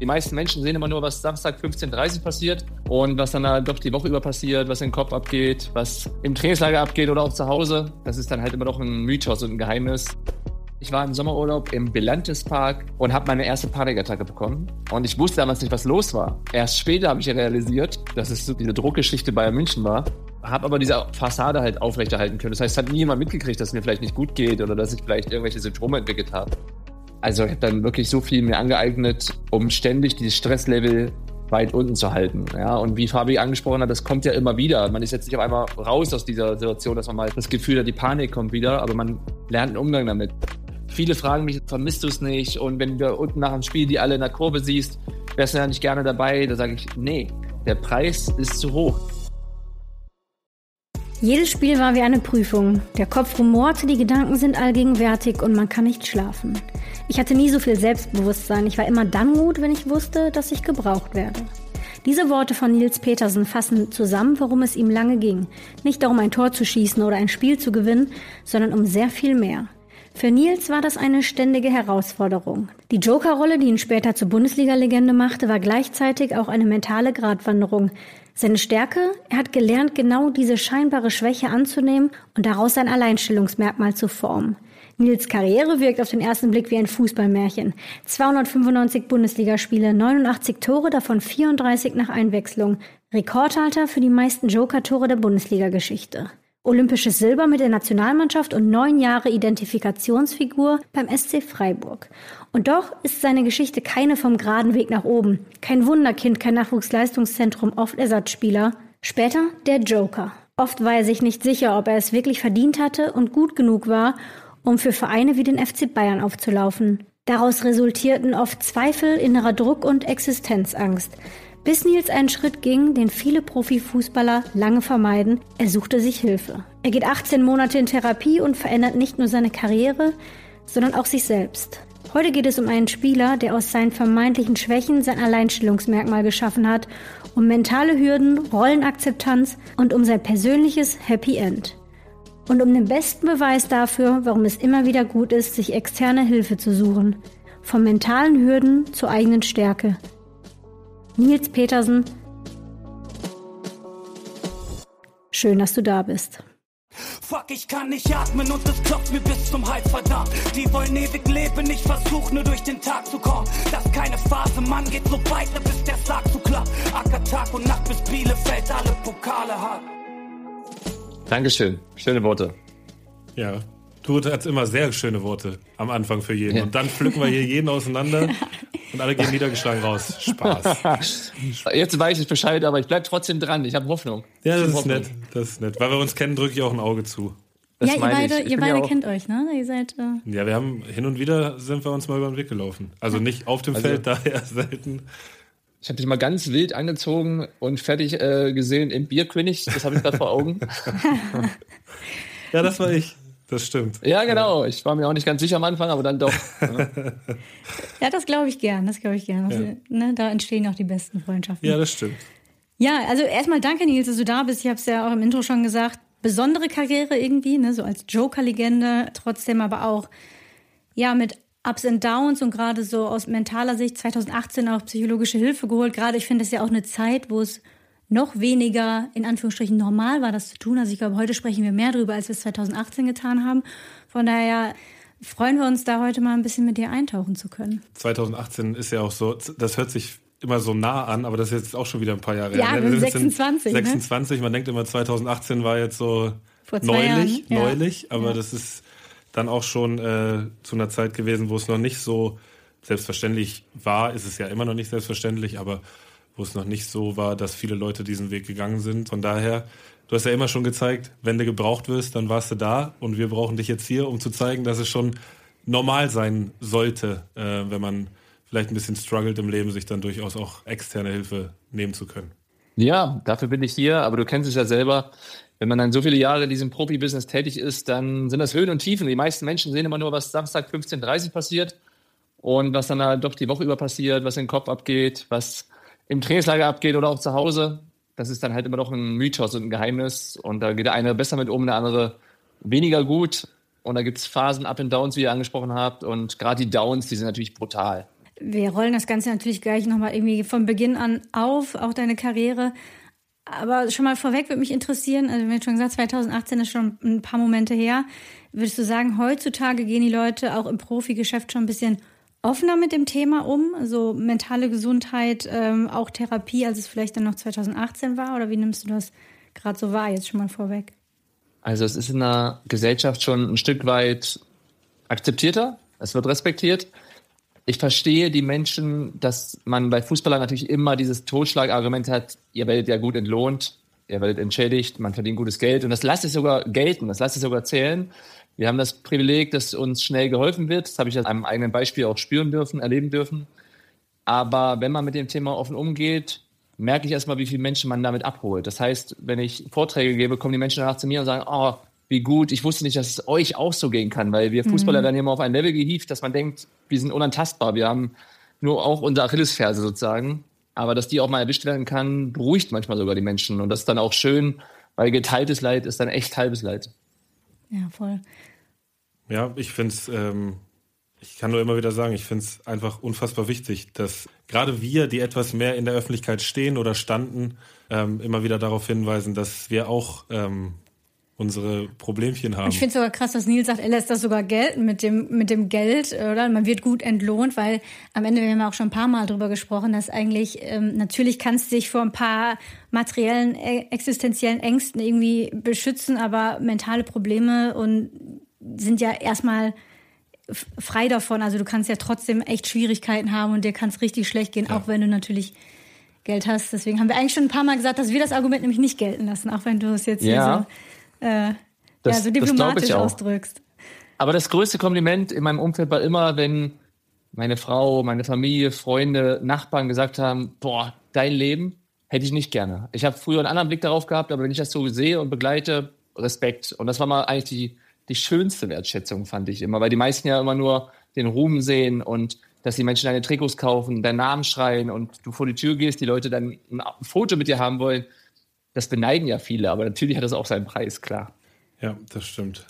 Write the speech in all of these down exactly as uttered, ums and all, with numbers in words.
Die meisten Menschen sehen immer nur, was Samstag fünfzehn Uhr dreißig passiert und was dann da doch die Woche über passiert, was im Kopf abgeht, was im Trainingslager abgeht oder auch zu Hause. Das ist dann halt immer noch ein Mythos und ein Geheimnis. Ich war im Sommerurlaub im Belantes Park und habe meine erste Panikattacke bekommen. Und ich wusste damals nicht, was los war. Erst später habe ich realisiert, dass es so diese Druckgeschichte Bayern München war. Habe aber diese Fassade halt aufrechterhalten können. Das heißt, es hat nie jemand mitgekriegt, dass es mir vielleicht nicht gut geht oder dass ich vielleicht irgendwelche Symptome entwickelt habe. Also ich habe dann wirklich so viel mir angeeignet, um ständig dieses Stresslevel weit unten zu halten. Ja, und wie Fabi angesprochen hat, das kommt ja immer wieder. Man ist jetzt nicht auf einmal raus aus dieser Situation, dass man mal das Gefühl hat, die Panik kommt wieder, aber man lernt einen Umgang damit. Viele fragen mich, vermisst du es nicht? Und wenn du unten nach dem Spiel die alle in der Kurve siehst, wärst du ja nicht gerne dabei. Da sage ich, nee, der Preis ist zu hoch. Jedes Spiel war wie eine Prüfung. Der Kopf rumorte, die Gedanken sind allgegenwärtig und man kann nicht schlafen. Ich hatte nie so viel Selbstbewusstsein. Ich war immer dann gut, wenn ich wusste, dass ich gebraucht werde. Diese Worte von Nils Petersen fassen zusammen, worum es ihm lange ging. Nicht darum, ein Tor zu schießen oder ein Spiel zu gewinnen, sondern um sehr viel mehr. Für Nils war das eine ständige Herausforderung. Die Joker-Rolle, die ihn später zur Bundesliga-Legende machte, war gleichzeitig auch eine mentale Gratwanderung. Seine Stärke? Er hat gelernt, genau diese scheinbare Schwäche anzunehmen und daraus ein Alleinstellungsmerkmal zu formen. Nils' Karriere wirkt auf den ersten Blick wie ein Fußballmärchen. zweihundertfünfundneunzig Bundesligaspiele, neunundachtzig Tore, davon vierunddreißig nach Einwechslung. Rekordhalter für die meisten Joker-Tore der Bundesliga-Geschichte. Olympisches Silber mit der Nationalmannschaft und neun Jahre Identifikationsfigur beim S C Freiburg. Und doch ist seine Geschichte keine vom geraden Weg nach oben. Kein Wunderkind, kein Nachwuchsleistungszentrum, oft Ersatzspieler. Später der Joker. Oft war er sich nicht sicher, ob er es wirklich verdient hatte und gut genug war, um für Vereine wie den F C Bayern aufzulaufen. Daraus resultierten oft Zweifel, innerer Druck und Existenzangst. Bis Nils einen Schritt ging, den viele Profifußballer lange vermeiden, er suchte sich Hilfe. Er geht achtzehn Monate in Therapie und verändert nicht nur seine Karriere, sondern auch sich selbst. Heute geht es um einen Spieler, der aus seinen vermeintlichen Schwächen sein Alleinstellungsmerkmal geschaffen hat, um mentale Hürden, Rollenakzeptanz und um sein persönliches Happy End. Und um den besten Beweis dafür, warum es immer wieder gut ist, sich externe Hilfe zu suchen. Von mentalen Hürden zur eigenen Stärke. Nils Petersen, schön, dass du da bist. Fuck, ich kann nicht atmen und es klopft mir bis zum Hals, verdammt. Die wollen ewig leben, ich versuch nur durch den Tag zu kommen. Das ist keine Phase, Mann, geht so weiter, bis der Schlag zu klappt. Acker Tag und Nacht bis Bielefeld alle Pokale hat. Dankeschön, schöne Worte. Ja, du hast immer sehr schöne Worte am Anfang für jeden. Ja. Und dann pflücken wir hier jeden auseinander und alle gehen niedergeschlagen raus. Spaß. Jetzt weiß ich Bescheid, aber ich bleib trotzdem dran. Ich habe Hoffnung. Ja, das ist Hoffnung. nett. Das ist nett. Weil wir uns kennen, drücke ich auch ein Auge zu. Das ja, ihr beide, ihr beide ja kennt euch, ne? Ihr seid. Äh ja, wir haben hin und wieder sind wir uns mal über den Weg gelaufen. Also nicht auf dem also, Feld, daher selten. Ich habe dich mal ganz wild angezogen und fertig äh, gesehen im Bierkönig. Das habe ich gerade vor Augen. Ja, das war ich. Das stimmt. Ja, genau. Ich war mir auch nicht ganz sicher am Anfang, aber dann doch. Ja, ja das glaube ich gern. Das glaube ich gern. Also, ja. ne, da entstehen auch die besten Freundschaften. Ja, das stimmt. Ja, also erstmal danke, Nils, dass du da bist. Ich habe es ja auch im Intro schon gesagt. Besondere Karriere irgendwie, ne, so als Joker-Legende. Trotzdem aber auch, ja, mit Ups and Downs und gerade so aus mentaler Sicht zweitausendachtzehn auch psychologische Hilfe geholt. Gerade ich finde, das ist ja auch eine Zeit, wo es noch weniger, in Anführungsstrichen, normal war, das zu tun. Also ich glaube, heute sprechen wir mehr drüber, als wir es zweitausendachtzehn getan haben. Von daher freuen wir uns, da heute mal ein bisschen mit dir eintauchen zu können. zweitausendachtzehn ist ja auch so, das hört sich immer so nah an, aber das ist jetzt auch schon wieder ein paar Jahre her. Ja, wir sind sechsundzwanzig. sechsundzwanzig, ne? Man denkt immer, zweitausendachtzehn war jetzt so Vor zwei neulich, Jahren. neulich, ja. aber ja. das ist dann auch schon äh, zu einer Zeit gewesen, wo es noch nicht so selbstverständlich war. Ist es ja immer noch nicht selbstverständlich, aber wo es noch nicht so war, dass viele Leute diesen Weg gegangen sind. Von daher, du hast ja immer schon gezeigt, wenn du gebraucht wirst, dann warst du da und wir brauchen dich jetzt hier, um zu zeigen, dass es schon normal sein sollte, äh, wenn man vielleicht ein bisschen struggelt im Leben, sich dann durchaus auch externe Hilfe nehmen zu können. Ja, dafür bin ich hier, aber du kennst es ja selber. Wenn man dann so viele Jahre in diesem Profibusiness tätig ist, dann sind das Höhen und Tiefen. Die meisten Menschen sehen immer nur, was Samstag fünfzehn Uhr dreißig passiert und was dann halt doch die Woche über passiert, was im Kopf abgeht, was im Trainingslager abgeht oder auch zu Hause. Das ist dann halt immer noch ein Mythos und ein Geheimnis. Und da geht der eine besser mit um, der andere weniger gut. Und da gibt es Phasen, Up and Downs, wie ihr angesprochen habt. Und gerade die Downs, die sind natürlich brutal. Wir rollen das Ganze natürlich gleich nochmal irgendwie von Beginn an auf, auch deine Karriere. Aber schon mal vorweg würde mich interessieren, also wir haben schon gesagt, zwanzig achtzehn ist schon ein paar Momente her. Würdest du sagen, heutzutage gehen die Leute auch im Profigeschäft schon ein bisschen offener mit dem Thema um? Also mentale Gesundheit, ähm, auch Therapie, als es vielleicht dann noch zwanzig achtzehn war? Oder wie nimmst du das gerade so wahr, jetzt schon mal vorweg? Also es ist in der Gesellschaft schon ein Stück weit akzeptierter, es wird respektiert. Ich verstehe die Menschen, dass man bei Fußballern natürlich immer dieses Totschlagargument hat, ihr werdet ja gut entlohnt, ihr werdet entschädigt, man verdient gutes Geld und das lasse ich sogar gelten, das lasse ich sogar zählen. Wir haben das Privileg, dass uns schnell geholfen wird, das habe ich an einem eigenen Beispiel auch spüren dürfen, erleben dürfen. Aber wenn man mit dem Thema offen umgeht, merke ich erstmal, wie viele Menschen man damit abholt. Das heißt, wenn ich Vorträge gebe, kommen die Menschen danach zu mir und sagen, oh, wie gut, ich wusste nicht, dass es euch auch so gehen kann, weil wir Fußballer mhm. dann immer auf ein Level gehievt, dass man denkt, wir sind unantastbar, wir haben nur auch unsere Achillesferse sozusagen, aber dass die auch mal erwischt werden kann, beruhigt manchmal sogar die Menschen und das ist dann auch schön, weil geteiltes Leid ist dann echt halbes Leid. Ja, voll. Ja, ich finde es, ähm, ich kann nur immer wieder sagen, ich finde es einfach unfassbar wichtig, dass gerade wir, die etwas mehr in der Öffentlichkeit stehen oder standen, ähm, immer wieder darauf hinweisen, dass wir auch ähm, unsere Problemchen haben. Ich finde es sogar krass, dass Nils sagt, er lässt das sogar gelten mit dem, mit dem Geld, oder? Man wird gut entlohnt, weil am Ende, wir haben ja auch schon ein paar Mal drüber gesprochen, dass eigentlich, ähm, natürlich kannst du dich vor ein paar materiellen, äh, existenziellen Ängsten irgendwie beschützen, aber mentale Probleme und sind ja erstmal f- frei davon. Also du kannst ja trotzdem echt Schwierigkeiten haben und dir kann es richtig schlecht gehen, ja. Auch wenn du natürlich Geld hast. Deswegen haben wir eigentlich schon ein paar Mal gesagt, dass wir das Argument nämlich nicht gelten lassen, auch wenn du es jetzt ja. hier so Äh, das, ja, so diplomatisch das ausdrückst. Aber das größte Kompliment in meinem Umfeld war immer, wenn meine Frau, meine Familie, Freunde, Nachbarn gesagt haben, boah, dein Leben hätte ich nicht gerne. Ich habe früher einen anderen Blick darauf gehabt, aber wenn ich das so sehe und begleite, Respekt. Und das war mal eigentlich die, die schönste Wertschätzung, fand ich immer, weil die meisten ja immer nur den Ruhm sehen und dass die Menschen deine Trikots kaufen, deinen Namen schreien und du vor die Tür gehst, die Leute dann ein Foto mit dir haben wollen. Das beneiden ja viele, aber natürlich hat das auch seinen Preis, klar. Ja, das stimmt.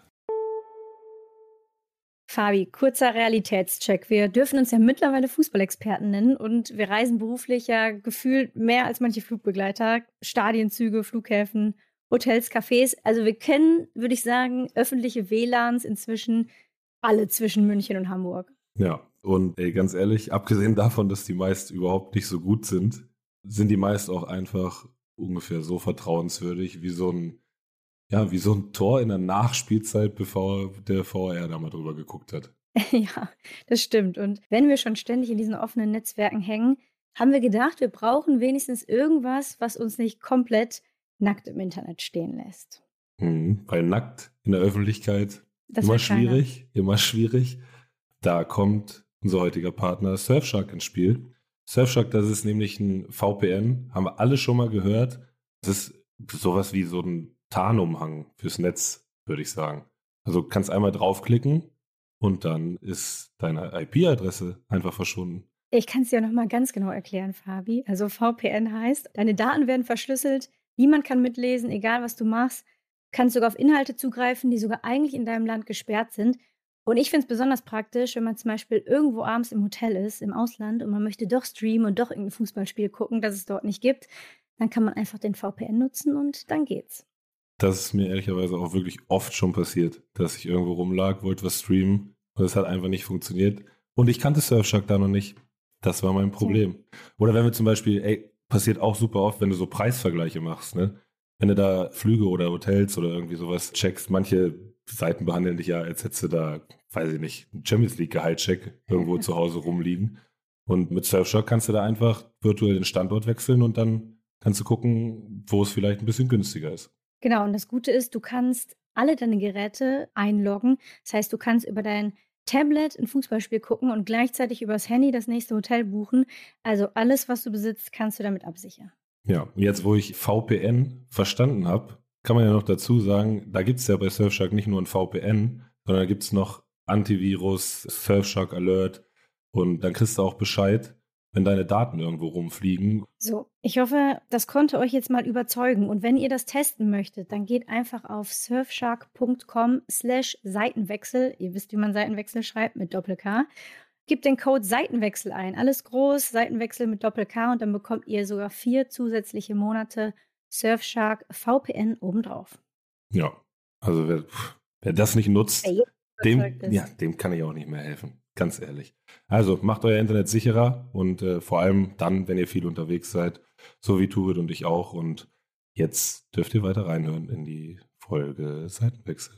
Fabi, kurzer Realitätscheck. Wir dürfen uns ja mittlerweile Fußballexperten nennen und wir reisen beruflich ja gefühlt mehr als manche Flugbegleiter. Stadienzüge, Flughäfen, Hotels, Cafés. Also wir kennen, würde ich sagen, öffentliche W L A Ns inzwischen alle zwischen München und Hamburg. Ja, und ey, ganz ehrlich, abgesehen davon, dass die meist überhaupt nicht so gut sind, sind die meist auch einfach ungefähr so vertrauenswürdig wie so ein, ja, wie so ein Tor in der Nachspielzeit, bevor der V A R da mal drüber geguckt hat. Ja, das stimmt. Und wenn wir schon ständig in diesen offenen Netzwerken hängen, haben wir gedacht, wir brauchen wenigstens irgendwas, was uns nicht komplett nackt im Internet stehen lässt. Mhm, weil nackt in der Öffentlichkeit Das immer will keiner. schwierig, immer schwierig. Da kommt unser heutiger Partner Surfshark ins Spiel. Surfshark, das ist nämlich ein V P N, haben wir alle schon mal gehört. Das ist sowas wie so ein Tarnumhang fürs Netz, würde ich sagen. Also du kannst einmal draufklicken und dann ist deine I P-Adresse einfach verschwunden. Ich kann es dir noch mal ganz genau erklären, Fabi. Also V P N heißt, deine Daten werden verschlüsselt, niemand kann mitlesen, egal was du machst. Du kannst sogar auf Inhalte zugreifen, die sogar eigentlich in deinem Land gesperrt sind. Und ich finde es besonders praktisch, wenn man zum Beispiel irgendwo abends im Hotel ist, im Ausland, und man möchte doch streamen und doch irgendein Fußballspiel gucken, das es dort nicht gibt, dann kann man einfach den V P N nutzen und dann geht's. Das ist mir ehrlicherweise auch wirklich oft schon passiert, dass ich irgendwo rumlag, wollte was streamen und es hat einfach nicht funktioniert. Und ich kannte Surfshark da noch nicht. Das war mein Problem. Ja. Oder wenn wir zum Beispiel, ey, passiert auch super oft, wenn du so Preisvergleiche machst, ne? Wenn du da Flüge oder Hotels oder irgendwie sowas checkst, manche Seiten behandeln dich ja, als hättest du da, weiß ich nicht, einen Champions League Gehaltscheck irgendwo zu Hause rumliegen. Und mit Surfshark kannst du da einfach virtuell den Standort wechseln und dann kannst du gucken, wo es vielleicht ein bisschen günstiger ist. Genau, und das Gute ist, du kannst alle deine Geräte einloggen. Das heißt, du kannst über dein Tablet ein Fußballspiel gucken und gleichzeitig übers Handy das nächste Hotel buchen. Also alles, was du besitzt, kannst du damit absichern. Ja, jetzt wo ich V P N verstanden habe, kann man ja noch dazu sagen, da gibt es ja bei Surfshark nicht nur ein V P N, sondern da gibt es noch Antivirus, Surfshark Alert und dann kriegst du auch Bescheid, wenn deine Daten irgendwo rumfliegen. So, ich hoffe, das konnte euch jetzt mal überzeugen. Und wenn ihr das testen möchtet, dann geht einfach auf surfshark.com slash Seitenwechsel. Ihr wisst, wie man Seitenwechsel schreibt mit Doppel-K. Gebt den Code Seitenwechsel ein. Alles groß, Seitenwechsel mit Doppel-K und dann bekommt ihr sogar vier zusätzliche Monate Surfshark V P N obendrauf. Ja, also wer, wer das nicht nutzt, Wer dem, ja, dem kann ich auch nicht mehr helfen. Ganz ehrlich. Also macht euer Internet sicherer und äh, vor allem dann, wenn ihr viel unterwegs seid, so wie Turit und ich auch. Und jetzt dürft ihr weiter reinhören in die Folge Seitenwechsel.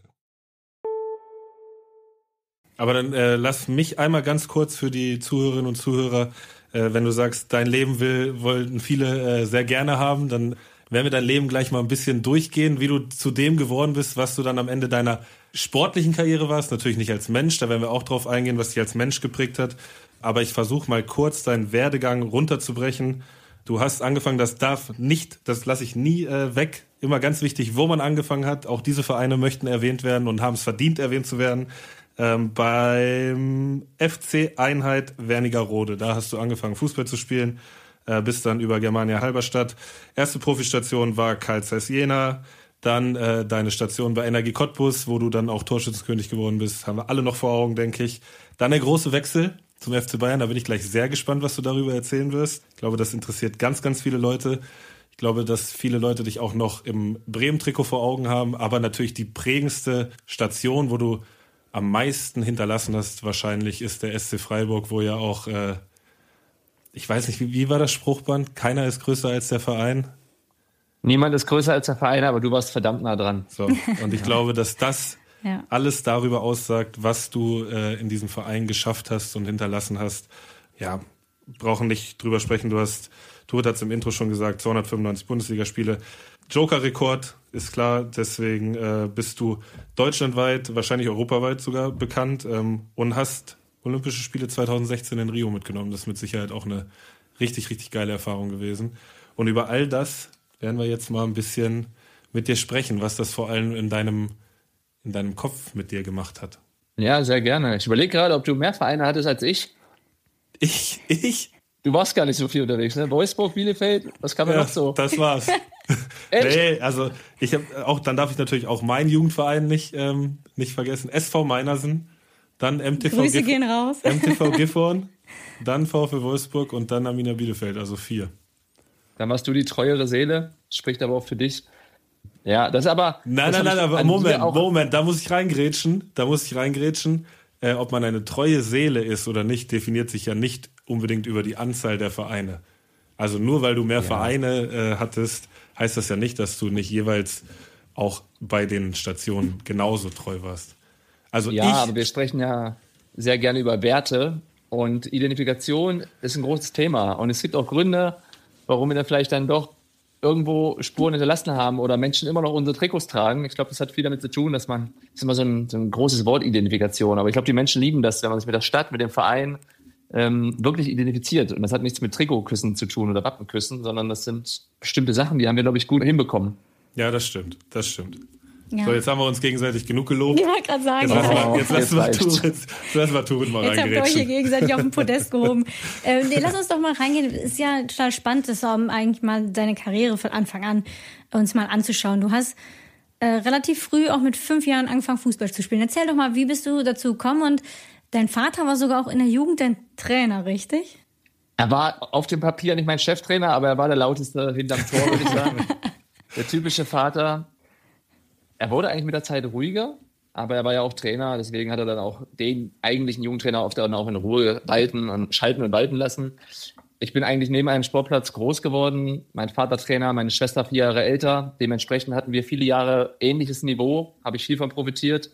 Aber dann äh, lass mich einmal ganz kurz für die Zuhörerinnen und Zuhörer, äh, wenn du sagst, dein Leben will, wollten viele äh, sehr gerne haben, dann werden wir dein Leben gleich mal ein bisschen durchgehen, wie du zu dem geworden bist, was du dann am Ende deiner sportlichen Karriere warst. Natürlich nicht als Mensch, da werden wir auch drauf eingehen, was dich als Mensch geprägt hat. Aber ich versuche mal kurz deinen Werdegang runterzubrechen. Du hast angefangen, das darf nicht, das lasse ich nie äh, weg. Immer ganz wichtig, wo man angefangen hat. Auch diese Vereine möchten erwähnt werden und haben es verdient, erwähnt zu werden. Ähm, beim F C Einheit Wernigerode, da hast du angefangen, Fußball zu spielen, äh, bis dann über Germania Halberstadt. Erste Profistation war Carl Zeiss Jena, dann äh, deine Station bei Energie Cottbus, wo du dann auch Torschützenkönig geworden bist, haben wir alle noch vor Augen, denke ich. Dann der große Wechsel zum F C Bayern, da bin ich gleich sehr gespannt, was du darüber erzählen wirst. Ich glaube, das interessiert ganz, ganz viele Leute. Ich glaube, dass viele Leute dich auch noch im Bremen-Trikot vor Augen haben, aber natürlich die prägendste Station, wo du am meisten hinterlassen hast, wahrscheinlich ist der S C Freiburg, wo ja auch, äh, ich weiß nicht, wie, wie war das Spruchband? Keiner ist größer als der Verein. Niemand ist größer als der Verein, aber du warst verdammt nah dran. So, und ich glaube, dass das ja. alles darüber aussagt, was du äh, in diesem Verein geschafft hast und hinterlassen hast. Ja, brauchen nicht drüber sprechen. Du hast, Turit hat es im Intro schon gesagt, zweihundertfünfundneunzig Bundesligaspiele. Joker-Rekord ist klar, deswegen äh, bist du deutschlandweit, wahrscheinlich europaweit sogar bekannt ähm, und hast Olympische Spiele zweitausendsechzehn in Rio mitgenommen. Das ist mit Sicherheit auch eine richtig, richtig geile Erfahrung gewesen. Und über all das werden wir jetzt mal ein bisschen mit dir sprechen, was das vor allem in deinem, in deinem Kopf mit dir gemacht hat. Ja, sehr gerne. Ich überlege gerade, ob du mehr Vereine hattest als ich. Ich? Ich? Du warst gar nicht so viel unterwegs, ne? Wolfsburg, Bielefeld, was kann man ja, noch so? Das war's. Echt? Nee, also ich habe auch, dann darf ich natürlich auch meinen Jugendverein nicht, ähm, nicht vergessen. S V Meinersen, dann M T V Grüße Gif- gehen raus. M T V Gifhorn, dann VfL Wolfsburg und dann Arminia Bielefeld, also vier. Dann warst du die treuere Seele, spricht aber auch für dich. Ja, das ist aber... Nein, das nein, nein, aber Moment, Moment, da muss ich reingrätschen, da muss ich reingrätschen. Äh, ob man eine treue Seele ist oder nicht, definiert sich ja nicht unbedingt über die Anzahl der Vereine. Also nur weil du mehr ja. Vereine äh, hattest, heißt das ja nicht, dass du nicht jeweils auch bei den Stationen genauso treu warst. Also ja, ich, aber wir sprechen ja sehr gerne über Werte und Identifikation ist ein großes Thema. Und es gibt auch Gründe, warum wir da vielleicht dann doch irgendwo Spuren hinterlassen haben oder Menschen immer noch unsere Trikots tragen. Ich glaube, das hat viel damit zu tun, dass man, das ist immer so ein, so ein großes Wort, Identifikation, aber ich glaube, die Menschen lieben das, wenn man sich mit der Stadt, mit dem Verein ähm, wirklich identifiziert. Und das hat nichts mit Trikotküssen zu tun oder Wappenküssen, sondern das sind bestimmte Sachen, die haben wir, glaube ich, gut hinbekommen. Ja, das stimmt, das stimmt. Ja. So, jetzt haben wir uns gegenseitig genug gelobt. Ich wollte gerade sagen. Jetzt lassen wir Turit mal Turit mal Jetzt habt ihr euch hier gegenseitig auf den Podest gehoben. äh, nee, lass uns doch mal reingehen. Ist ja total spannend, das um eigentlich mal deine Karriere von Anfang an uns mal anzuschauen. Du hast äh, relativ früh auch mit fünf Jahren angefangen, Fußball zu spielen. Erzähl doch mal, wie bist du dazu gekommen? Und dein Vater war sogar auch in der Jugend dein Trainer, richtig? Er war auf dem Papier nicht mein Cheftrainer, aber er war der lauteste hinterm Tor, würde ich sagen. Der typische Vater. Er wurde eigentlich mit der Zeit ruhiger, aber er war ja auch Trainer, deswegen hat er dann auch den eigentlichen Jugendtrainer oft dann auch in Ruhe walten und schalten und walten lassen. Ich bin eigentlich neben einem Sportplatz groß geworden, mein Vater Trainer, meine Schwester vier Jahre älter, dementsprechend hatten wir viele Jahre ähnliches Niveau, habe ich viel von profitiert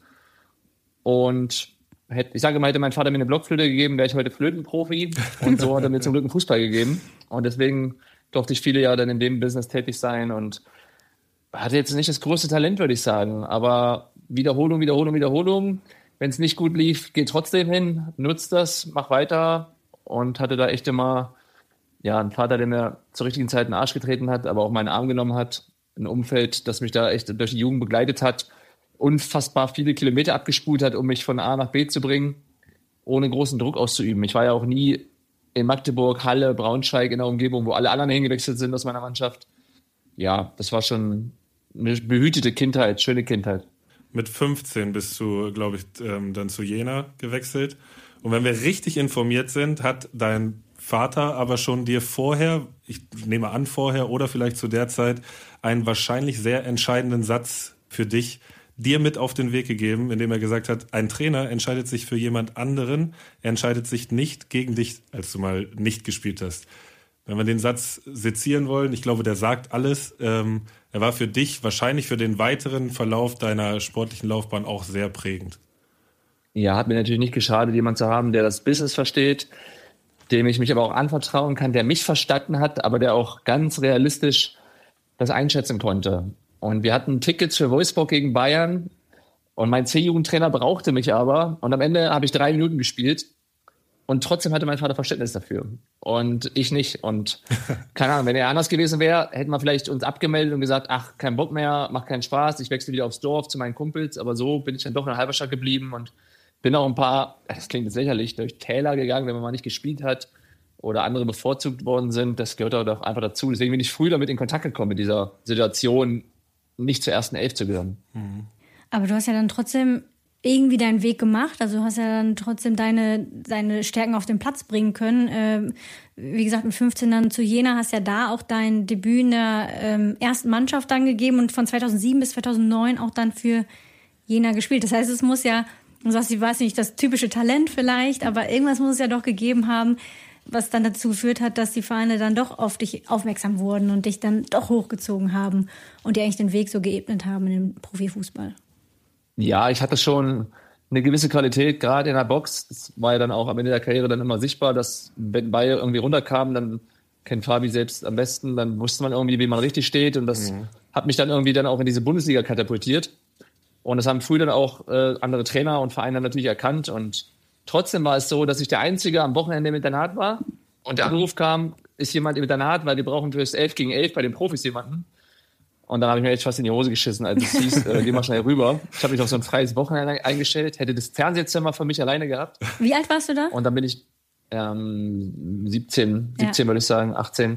und hätte, ich sage mal, hätte mein Vater mir eine Blockflöte gegeben, wäre ich heute Flötenprofi und so hat er mir zum Glück einen Fußball gegeben und deswegen durfte ich viele Jahre dann in dem Business tätig sein und hatte jetzt nicht das größte Talent, würde ich sagen, aber Wiederholung, Wiederholung, Wiederholung. Wenn es nicht gut lief, geh trotzdem hin, nutzt das, mach weiter und hatte da echt immer ja, einen Vater, der mir zur richtigen Zeit in den Arsch getreten hat, aber auch meinen Arm genommen hat. Ein Umfeld, das mich da echt durch die Jugend begleitet hat, unfassbar viele Kilometer abgespult hat, um mich von A nach B zu bringen, ohne großen Druck auszuüben. Ich war ja auch nie in Magdeburg, Halle, Braunschweig in der Umgebung, wo alle anderen hingewechselt sind aus meiner Mannschaft. Ja, das war schon eine behütete Kindheit, schöne Kindheit. Mit fünfzehn bist du, glaube ich, ähm, dann zu Jena gewechselt. Und wenn wir richtig informiert sind, hat dein Vater aber schon dir vorher, ich nehme an vorher oder vielleicht zu der Zeit, einen wahrscheinlich sehr entscheidenden Satz für dich dir mit auf den Weg gegeben, indem er gesagt hat, ein Trainer entscheidet sich für jemand anderen, er entscheidet sich nicht gegen dich, als du mal nicht gespielt hast. Wenn wir den Satz sezieren wollen, ich glaube, der sagt alles. Ähm, er war für dich wahrscheinlich für den weiteren Verlauf deiner sportlichen Laufbahn auch sehr prägend. Ja, hat mir natürlich nicht geschadet, jemanden zu haben, der das Business versteht, dem ich mich aber auch anvertrauen kann, der mich verstanden hat, aber der auch ganz realistisch das einschätzen konnte. Und wir hatten Tickets für Wolfsburg gegen Bayern und mein C-Jugendtrainer brauchte mich aber und am Ende habe ich drei Minuten gespielt und trotzdem hatte mein Vater Verständnis dafür und ich nicht. Und keine Ahnung, wenn er anders gewesen wäre, hätten wir vielleicht uns abgemeldet und gesagt, ach, kein Bock mehr, macht keinen Spaß, ich wechsle wieder aufs Dorf zu meinen Kumpels, aber so bin ich dann doch in Halberstadt geblieben und bin auch ein paar, das klingt jetzt lächerlich, durch Täler gegangen, wenn man mal nicht gespielt hat oder andere bevorzugt worden sind, das gehört auch einfach dazu. Deswegen bin ich früh damit in Kontakt gekommen mit dieser Situation, nicht zur ersten Elf zu gehören. Mhm. Aber du hast ja dann trotzdem irgendwie deinen Weg gemacht. Also du hast ja dann trotzdem deine, deine Stärken auf den Platz bringen können. Ähm, wie gesagt, mit fünfzehn dann zu Jena, hast ja da auch dein Debüt in der ähm, ersten Mannschaft dann gegeben und von zweitausendsieben bis zweitausendneun auch dann für Jena gespielt. Das heißt, es muss ja, du sagst, ich weiß nicht, das typische Talent vielleicht, aber irgendwas muss es ja doch gegeben haben, was dann dazu geführt hat, dass die Vereine dann doch auf dich aufmerksam wurden und dich dann doch hochgezogen haben und dir eigentlich den Weg so geebnet haben in den Profifußball. Ja, ich hatte schon eine gewisse Qualität, gerade in der Box. Das war ja dann auch am Ende der Karriere dann immer sichtbar, dass wenn Bayer irgendwie runterkam, dann kennt Fabi selbst am besten, dann wusste man irgendwie, wie man richtig steht und das mhm. hat mich dann irgendwie dann auch in diese Bundesliga katapultiert. Und das haben früh dann auch äh, andere Trainer und Vereine natürlich erkannt und trotzdem war es so, dass ich der Einzige am Wochenende im Internat war und der Anruf kam, ist jemand im Internat, weil wir brauchen fürs elf gegen elf bei den Profis jemanden. Und dann habe ich mir echt fast in die Hose geschissen, als es hieß, äh, geh mal schnell rüber. Ich habe mich auf so ein freies Wochenende eingestellt, hätte das Fernsehzimmer für mich alleine gehabt. Wie alt warst du da? Und dann bin ich ähm, siebzehn, siebzehn ja. würde ich sagen, achtzehn.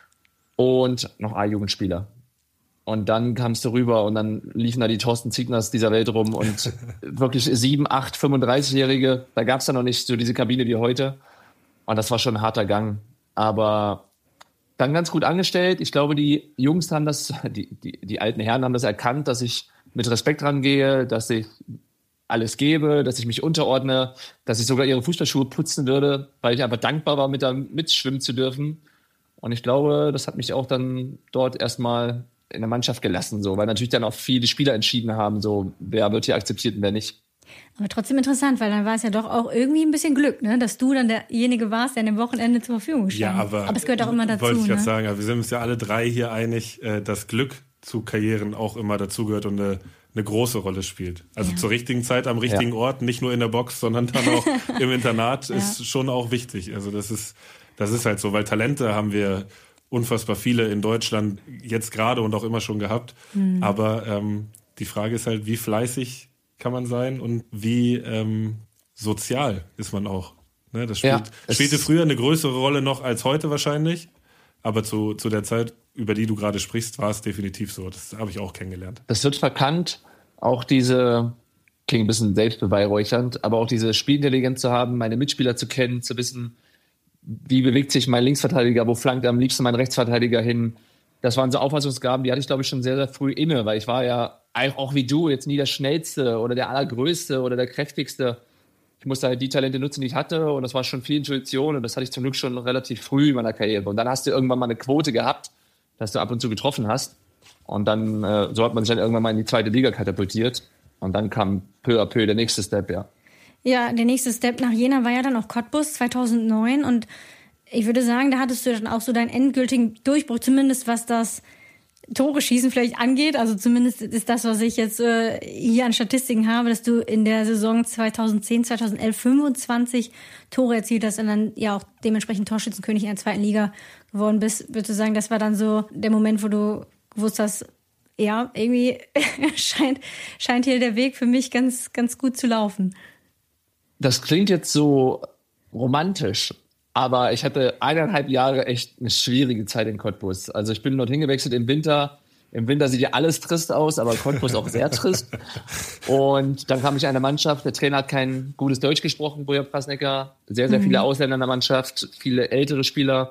Und noch A-Jugendspieler. Und dann kamst du rüber und dann liefen da die Thorsten Ziegners dieser Welt rum und wirklich sieben, acht, fünfunddreißigjährige, da gab es dann noch nicht so diese Kabine wie heute. Und das war schon ein harter Gang. Aber dann ganz gut angestellt. Ich glaube, die Jungs haben das, die, die, die alten Herren haben das erkannt, dass ich mit Respekt rangehe, dass ich alles gebe, dass ich mich unterordne, dass ich sogar ihre Fußballschuhe putzen würde, weil ich einfach dankbar war, mit da mitschwimmen zu dürfen. Und ich glaube, das hat mich auch dann dort erstmal in der Mannschaft gelassen, so, weil natürlich dann auch viele Spieler entschieden haben, so, wer wird hier akzeptiert und wer nicht. Aber trotzdem interessant, weil dann war es ja doch auch irgendwie ein bisschen Glück, ne, dass du dann derjenige warst, der an dem Wochenende zur Verfügung stand. Ja, aber, aber es gehört auch immer dazu. Wollte ich ne? gerade sagen, aber wir sind uns ja alle drei hier einig, dass Glück zu Karrieren auch immer dazugehört und eine, eine große Rolle spielt. Also ja. zur richtigen Zeit am richtigen ja. Ort, nicht nur in der Box, sondern dann auch im Internat, ja. ist schon auch wichtig. Also das ist, das ist halt so, weil Talente haben wir unfassbar viele in Deutschland jetzt gerade und auch immer schon gehabt. Mhm. Aber ähm, die Frage ist halt, wie fleißig kann man sein und wie ähm, sozial ist man auch. Ne, das spielt, ja, spielte früher eine größere Rolle noch als heute wahrscheinlich. Aber zu, zu der Zeit, über die du gerade sprichst, war es definitiv so. Das habe ich auch kennengelernt. Das wird verkannt, auch diese, klingt ein bisschen selbstbeweihräuchernd, aber auch diese Spielintelligenz zu haben, meine Mitspieler zu kennen, zu wissen, wie bewegt sich mein Linksverteidiger, wo flankt am liebsten mein Rechtsverteidiger hin. Das waren so Auffassungsgaben, die hatte ich, glaube ich, schon sehr, sehr früh inne, weil ich war ja auch wie du jetzt nie der Schnellste oder der Allergrößte oder der Kräftigste. Ich musste halt die Talente nutzen, die ich hatte und das war schon viel Intuition und das hatte ich zum Glück schon relativ früh in meiner Karriere. Und dann hast du irgendwann mal eine Quote gehabt, dass du ab und zu getroffen hast und dann, äh, so hat man sich dann irgendwann mal in die zweite Liga katapultiert und dann kam peu à peu der nächste Step, ja. Ja, der nächste Step nach Jena war ja dann auch Cottbus zweitausendneun und ich würde sagen, da hattest du dann auch so deinen endgültigen Durchbruch, zumindest was das Tore schießen vielleicht angeht. Also zumindest ist das, was ich jetzt äh, hier an Statistiken habe, dass du in der Saison zweitausendzehn, zweitausendelf fünfundzwanzig Tore erzielt hast und dann ja auch dementsprechend Torschützenkönig in der zweiten Liga geworden bist. Würdest du sagen, das war dann so der Moment, wo du gewusst hast, ja, irgendwie scheint, scheint hier der Weg für mich ganz, ganz gut zu laufen. Das klingt jetzt so romantisch, aber ich hatte eineinhalb Jahre echt eine schwierige Zeit in Cottbus. Also ich bin dorthin gewechselt im Winter, Im Winter sieht ja alles trist aus, aber Cottbus auch sehr trist. Und dann kam ich in eine Mannschaft, der Trainer hat kein gutes Deutsch gesprochen, Bojan Prasnecker. Sehr, sehr mhm. viele Ausländer in der Mannschaft, viele ältere Spieler.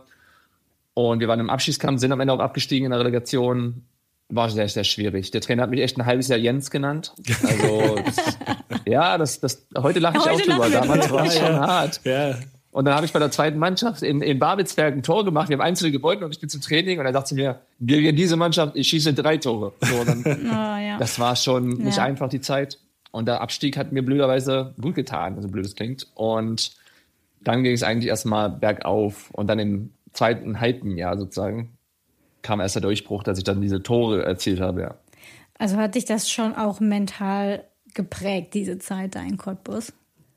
Und wir waren im Abschiedskampf, sind am Ende auch abgestiegen in der Relegation. War sehr, sehr schwierig. Der Trainer hat mich echt ein halbes Jahr Jens genannt. Also, das, ja, das, das, heute lache ich heute auch drüber. Damals war es ja, schon ja. hart. Ja. Und dann habe ich bei der zweiten Mannschaft in, in Babelsberg ein Tor gemacht. Wir haben einzelne Gebäude und ich bin zum Training und er sagte mir, gegen diese Mannschaft, ich schieße drei Tore. So, dann, oh, ja. Das war schon nicht ja. einfach, die Zeit. Und der Abstieg hat mir blöderweise gut getan, so blöd es klingt. Und dann ging es eigentlich erstmal bergauf. Und dann im zweiten halben Jahr sozusagen kam erst der Durchbruch, dass ich dann diese Tore erzielt habe. Ja. Also hat dich das schon auch mental geprägt, diese Zeit da in Cottbus?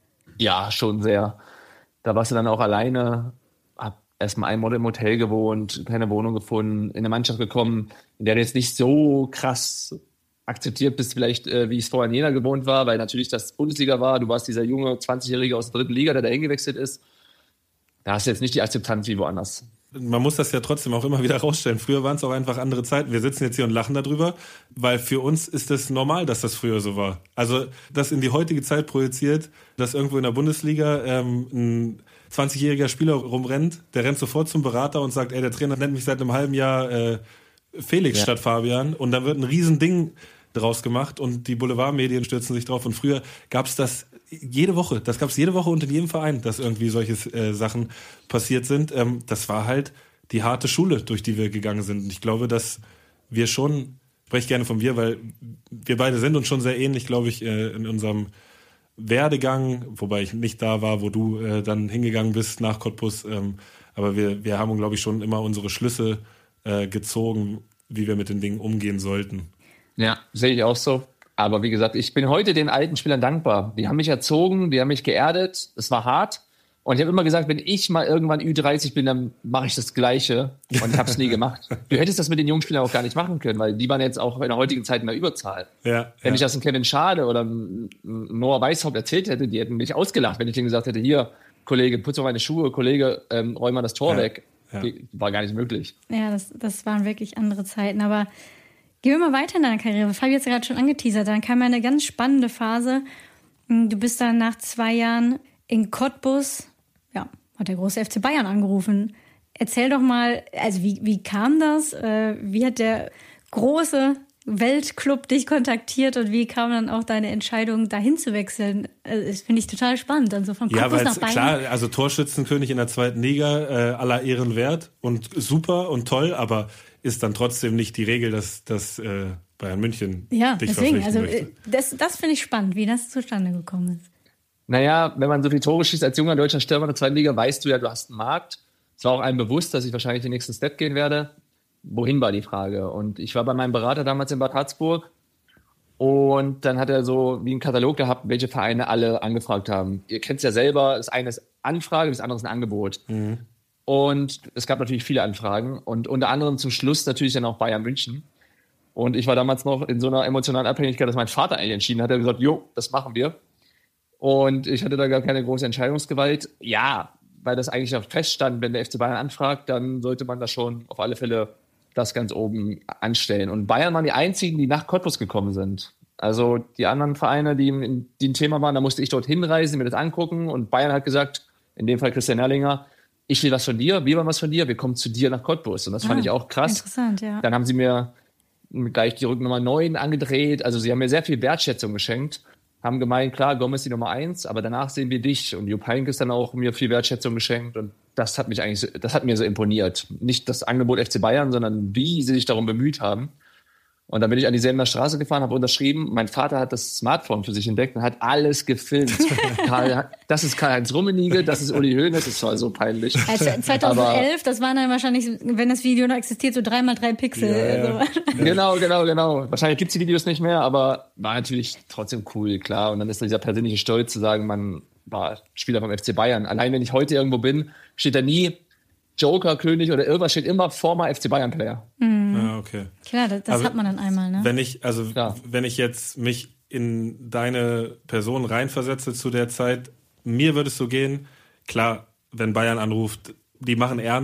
Ja, schon sehr. Da warst du dann auch alleine, hab erstmal einmal im Hotel gewohnt, keine Wohnung gefunden, in eine Mannschaft gekommen, in der du jetzt nicht so krass akzeptiert bist, vielleicht äh, wie ich es vorher in Jena gewohnt war, weil natürlich das Bundesliga war, du warst dieser junge zwanzigjährige aus der dritten Liga, der da hingewechselt ist. Da hast du jetzt nicht die Akzeptanz wie woanders. Man muss das ja trotzdem auch immer wieder rausstellen. Früher waren es auch einfach andere Zeiten. Wir sitzen jetzt hier und lachen darüber, weil für uns ist es normal, dass das früher so war. Also das in die heutige Zeit projiziert, dass irgendwo in der Bundesliga ähm, ein zwanzigjähriger Spieler rumrennt, der rennt sofort zum Berater und sagt, ey, der Trainer nennt mich seit einem halben Jahr äh, Felix ja. statt Fabian. Und dann wird ein Riesending draus gemacht und die Boulevardmedien stürzen sich drauf. Und früher gab es das jede Woche, das gab es jede Woche und in jedem Verein, dass irgendwie solche äh, Sachen passiert sind. Ähm, das war halt die harte Schule, durch die wir gegangen sind. Und ich glaube, dass wir schon, ich spreche gerne von wir, weil wir beide sind uns schon sehr ähnlich, glaube ich, äh, in unserem Werdegang, wobei ich nicht da war, wo du äh, dann hingegangen bist nach Cottbus. Ähm, aber wir, wir haben, glaube ich, schon immer unsere Schlüsse äh, gezogen, wie wir mit den Dingen umgehen sollten. Ja, sehe ich auch so. Aber wie gesagt, ich bin heute den alten Spielern dankbar. Die haben mich erzogen, die haben mich geerdet. Es war hart. Und ich habe immer gesagt, wenn ich mal irgendwann Ü dreißig bin, dann mache ich das Gleiche. Und ich habe es nie gemacht. Du hättest das mit den jungen Spielern auch gar nicht machen können, weil die waren jetzt auch in der heutigen Zeit in der Überzahl. Ja, wenn ja. ich das einem Kevin Schade oder Noah Weishaupt erzählt hätte, die hätten mich ausgelacht, wenn ich denen gesagt hätte, hier, Kollege, putz mal meine Schuhe, Kollege, ähm, räum mal das Tor ja, weg. Ja. War gar nicht möglich. Ja, das, das waren wirklich andere Zeiten. Aber gehen wir mal weiter in deiner Karriere. Fabi hat es gerade schon angeteasert. Dann kam eine ganz spannende Phase. Du bist dann nach zwei Jahren in Cottbus, ja, hat der große F C Bayern angerufen. Erzähl doch mal, also wie, wie kam das? Wie hat der große Weltclub dich kontaktiert und wie kam dann auch deine Entscheidung, dahin zu wechseln? Das finde ich total spannend. Also von Cottbus ja, nach Bayern. Klar, also Torschützenkönig in der zweiten Liga, äh, aller Ehren wert und super und toll, aber ist dann trotzdem nicht die Regel, dass, dass äh, Bayern München ja, dich deswegen, verpflichten also möchte. das, das finde ich spannend, wie das zustande gekommen ist. Naja, wenn man so viele Tore schießt als junger deutscher Stürmer in der zweiten Liga, weißt du ja, du hast einen Markt. Es war auch einem bewusst, dass ich wahrscheinlich den nächsten Step gehen werde. Wohin war die Frage? Und ich war bei meinem Berater damals in Bad Harzburg und dann hat er so wie einen Katalog gehabt, welche Vereine alle angefragt haben. Ihr kennt es ja selber, das eine ist Anfrage, das andere ist ein Angebot. Mhm. Und es gab natürlich viele Anfragen und unter anderem zum Schluss natürlich dann auch Bayern München. Und ich war damals noch in so einer emotionalen Abhängigkeit, dass mein Vater eigentlich entschieden hat. Er hat gesagt, jo, das machen wir. Und ich hatte da gar keine große Entscheidungsgewalt. Ja, weil das eigentlich auch feststand, wenn der F C Bayern anfragt, dann sollte man da schon auf alle Fälle das ganz oben anstellen. Und Bayern waren die einzigen, die nach Cottbus gekommen sind. Also die anderen Vereine, die, die ein Thema waren, da musste ich dort hinreisen, mir das angucken. Und Bayern hat gesagt, in dem Fall Christian Erlinger, ich will was von dir, wir wollen was von dir, wir kommen zu dir nach Cottbus. Und das ah, fand ich auch krass. Interessant, ja. Dann haben sie mir gleich die Rücknummer neun angedreht. Also sie haben mir sehr viel Wertschätzung geschenkt. Haben gemeint, klar, Gomez die Nummer eins, aber danach sehen wir dich. Und Jupp Heynckes dann auch mir viel Wertschätzung geschenkt. Und das hat mich eigentlich, das hat mir so imponiert. Nicht das Angebot F C Bayern, sondern wie sie sich darum bemüht haben. Und dann bin ich an die Selmer Straße gefahren, habe unterschrieben. Mein Vater hat das Smartphone für sich entdeckt und hat alles gefilmt. Karl, das ist Karl-Heinz Rummenigge, das ist Uli Hoeneß, das war so peinlich. Also zweitausendelf, aber, das waren dann wahrscheinlich, wenn das Video noch existiert, so drei mal drei Pixel. Ja, ja. Also. Genau, genau, genau. Wahrscheinlich gibt's die Videos nicht mehr, aber war natürlich trotzdem cool, klar. Und dann ist dieser persönliche Stolz zu sagen, man war Spieler vom F C Bayern. Allein wenn ich heute irgendwo bin, steht da nie Joker, König oder irgendwas, steht immer former F C Bayern-Player. Mhm. Ah, okay. Klar, das, das hat man dann einmal, ne? Wenn ich, also ja. wenn ich jetzt mich in deine Person reinversetze zu der Zeit, mir würde es so gehen, klar, wenn Bayern anruft, die machen ernst,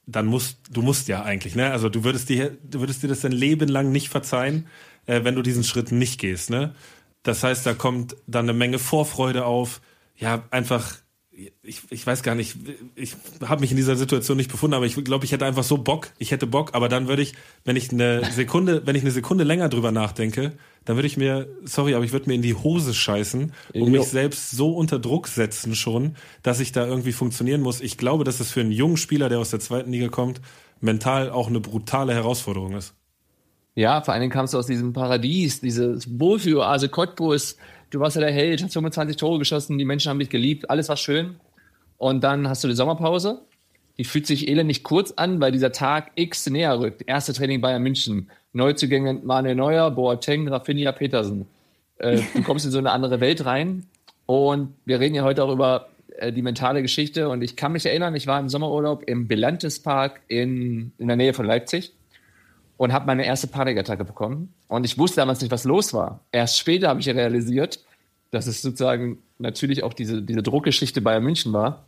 dann musst du musst ja eigentlich, ne? Also du würdest dir, du würdest dir das dein Leben lang nicht verzeihen, äh, wenn du diesen Schritt nicht gehst, ne? Das heißt, da kommt dann eine Menge Vorfreude auf. Ja, einfach, ich, ich weiß gar nicht, ich habe mich in dieser Situation nicht befunden, aber ich glaube, ich hätte einfach so Bock, ich hätte Bock, aber dann würde ich, wenn ich eine Sekunde, wenn ich eine Sekunde länger drüber nachdenke, dann würde ich mir, sorry, aber ich würde mir in die Hose scheißen und mich selbst so unter Druck setzen schon, dass ich da irgendwie funktionieren muss. Ich glaube, dass es für einen jungen Spieler, der aus der zweiten Liga kommt, mental auch eine brutale Herausforderung ist. Ja, vor allen Dingen kamst du aus diesem Paradies, dieses Wohlfühl-Oase Cottbus. Du warst ja der Held, hast fünfundzwanzig Tore geschossen, die Menschen haben dich geliebt, alles war schön. Und dann hast du die Sommerpause. Die fühlt sich elendig kurz an, weil dieser Tag X näher rückt. Erste Training Bayern München. Neuzugänge Manuel Neuer, Boateng, Rafinha, Petersen. Äh, du kommst in so eine andere Welt rein. Und wir reden ja heute auch über äh, die mentale Geschichte. Und ich kann mich erinnern, ich war im Sommerurlaub im Belantes Park in, in der Nähe von Leipzig und habe meine erste Panikattacke bekommen. Und ich wusste damals nicht, was los war. Erst später habe ich realisiert, dass es sozusagen natürlich auch diese, diese Druckgeschichte Bayern München war.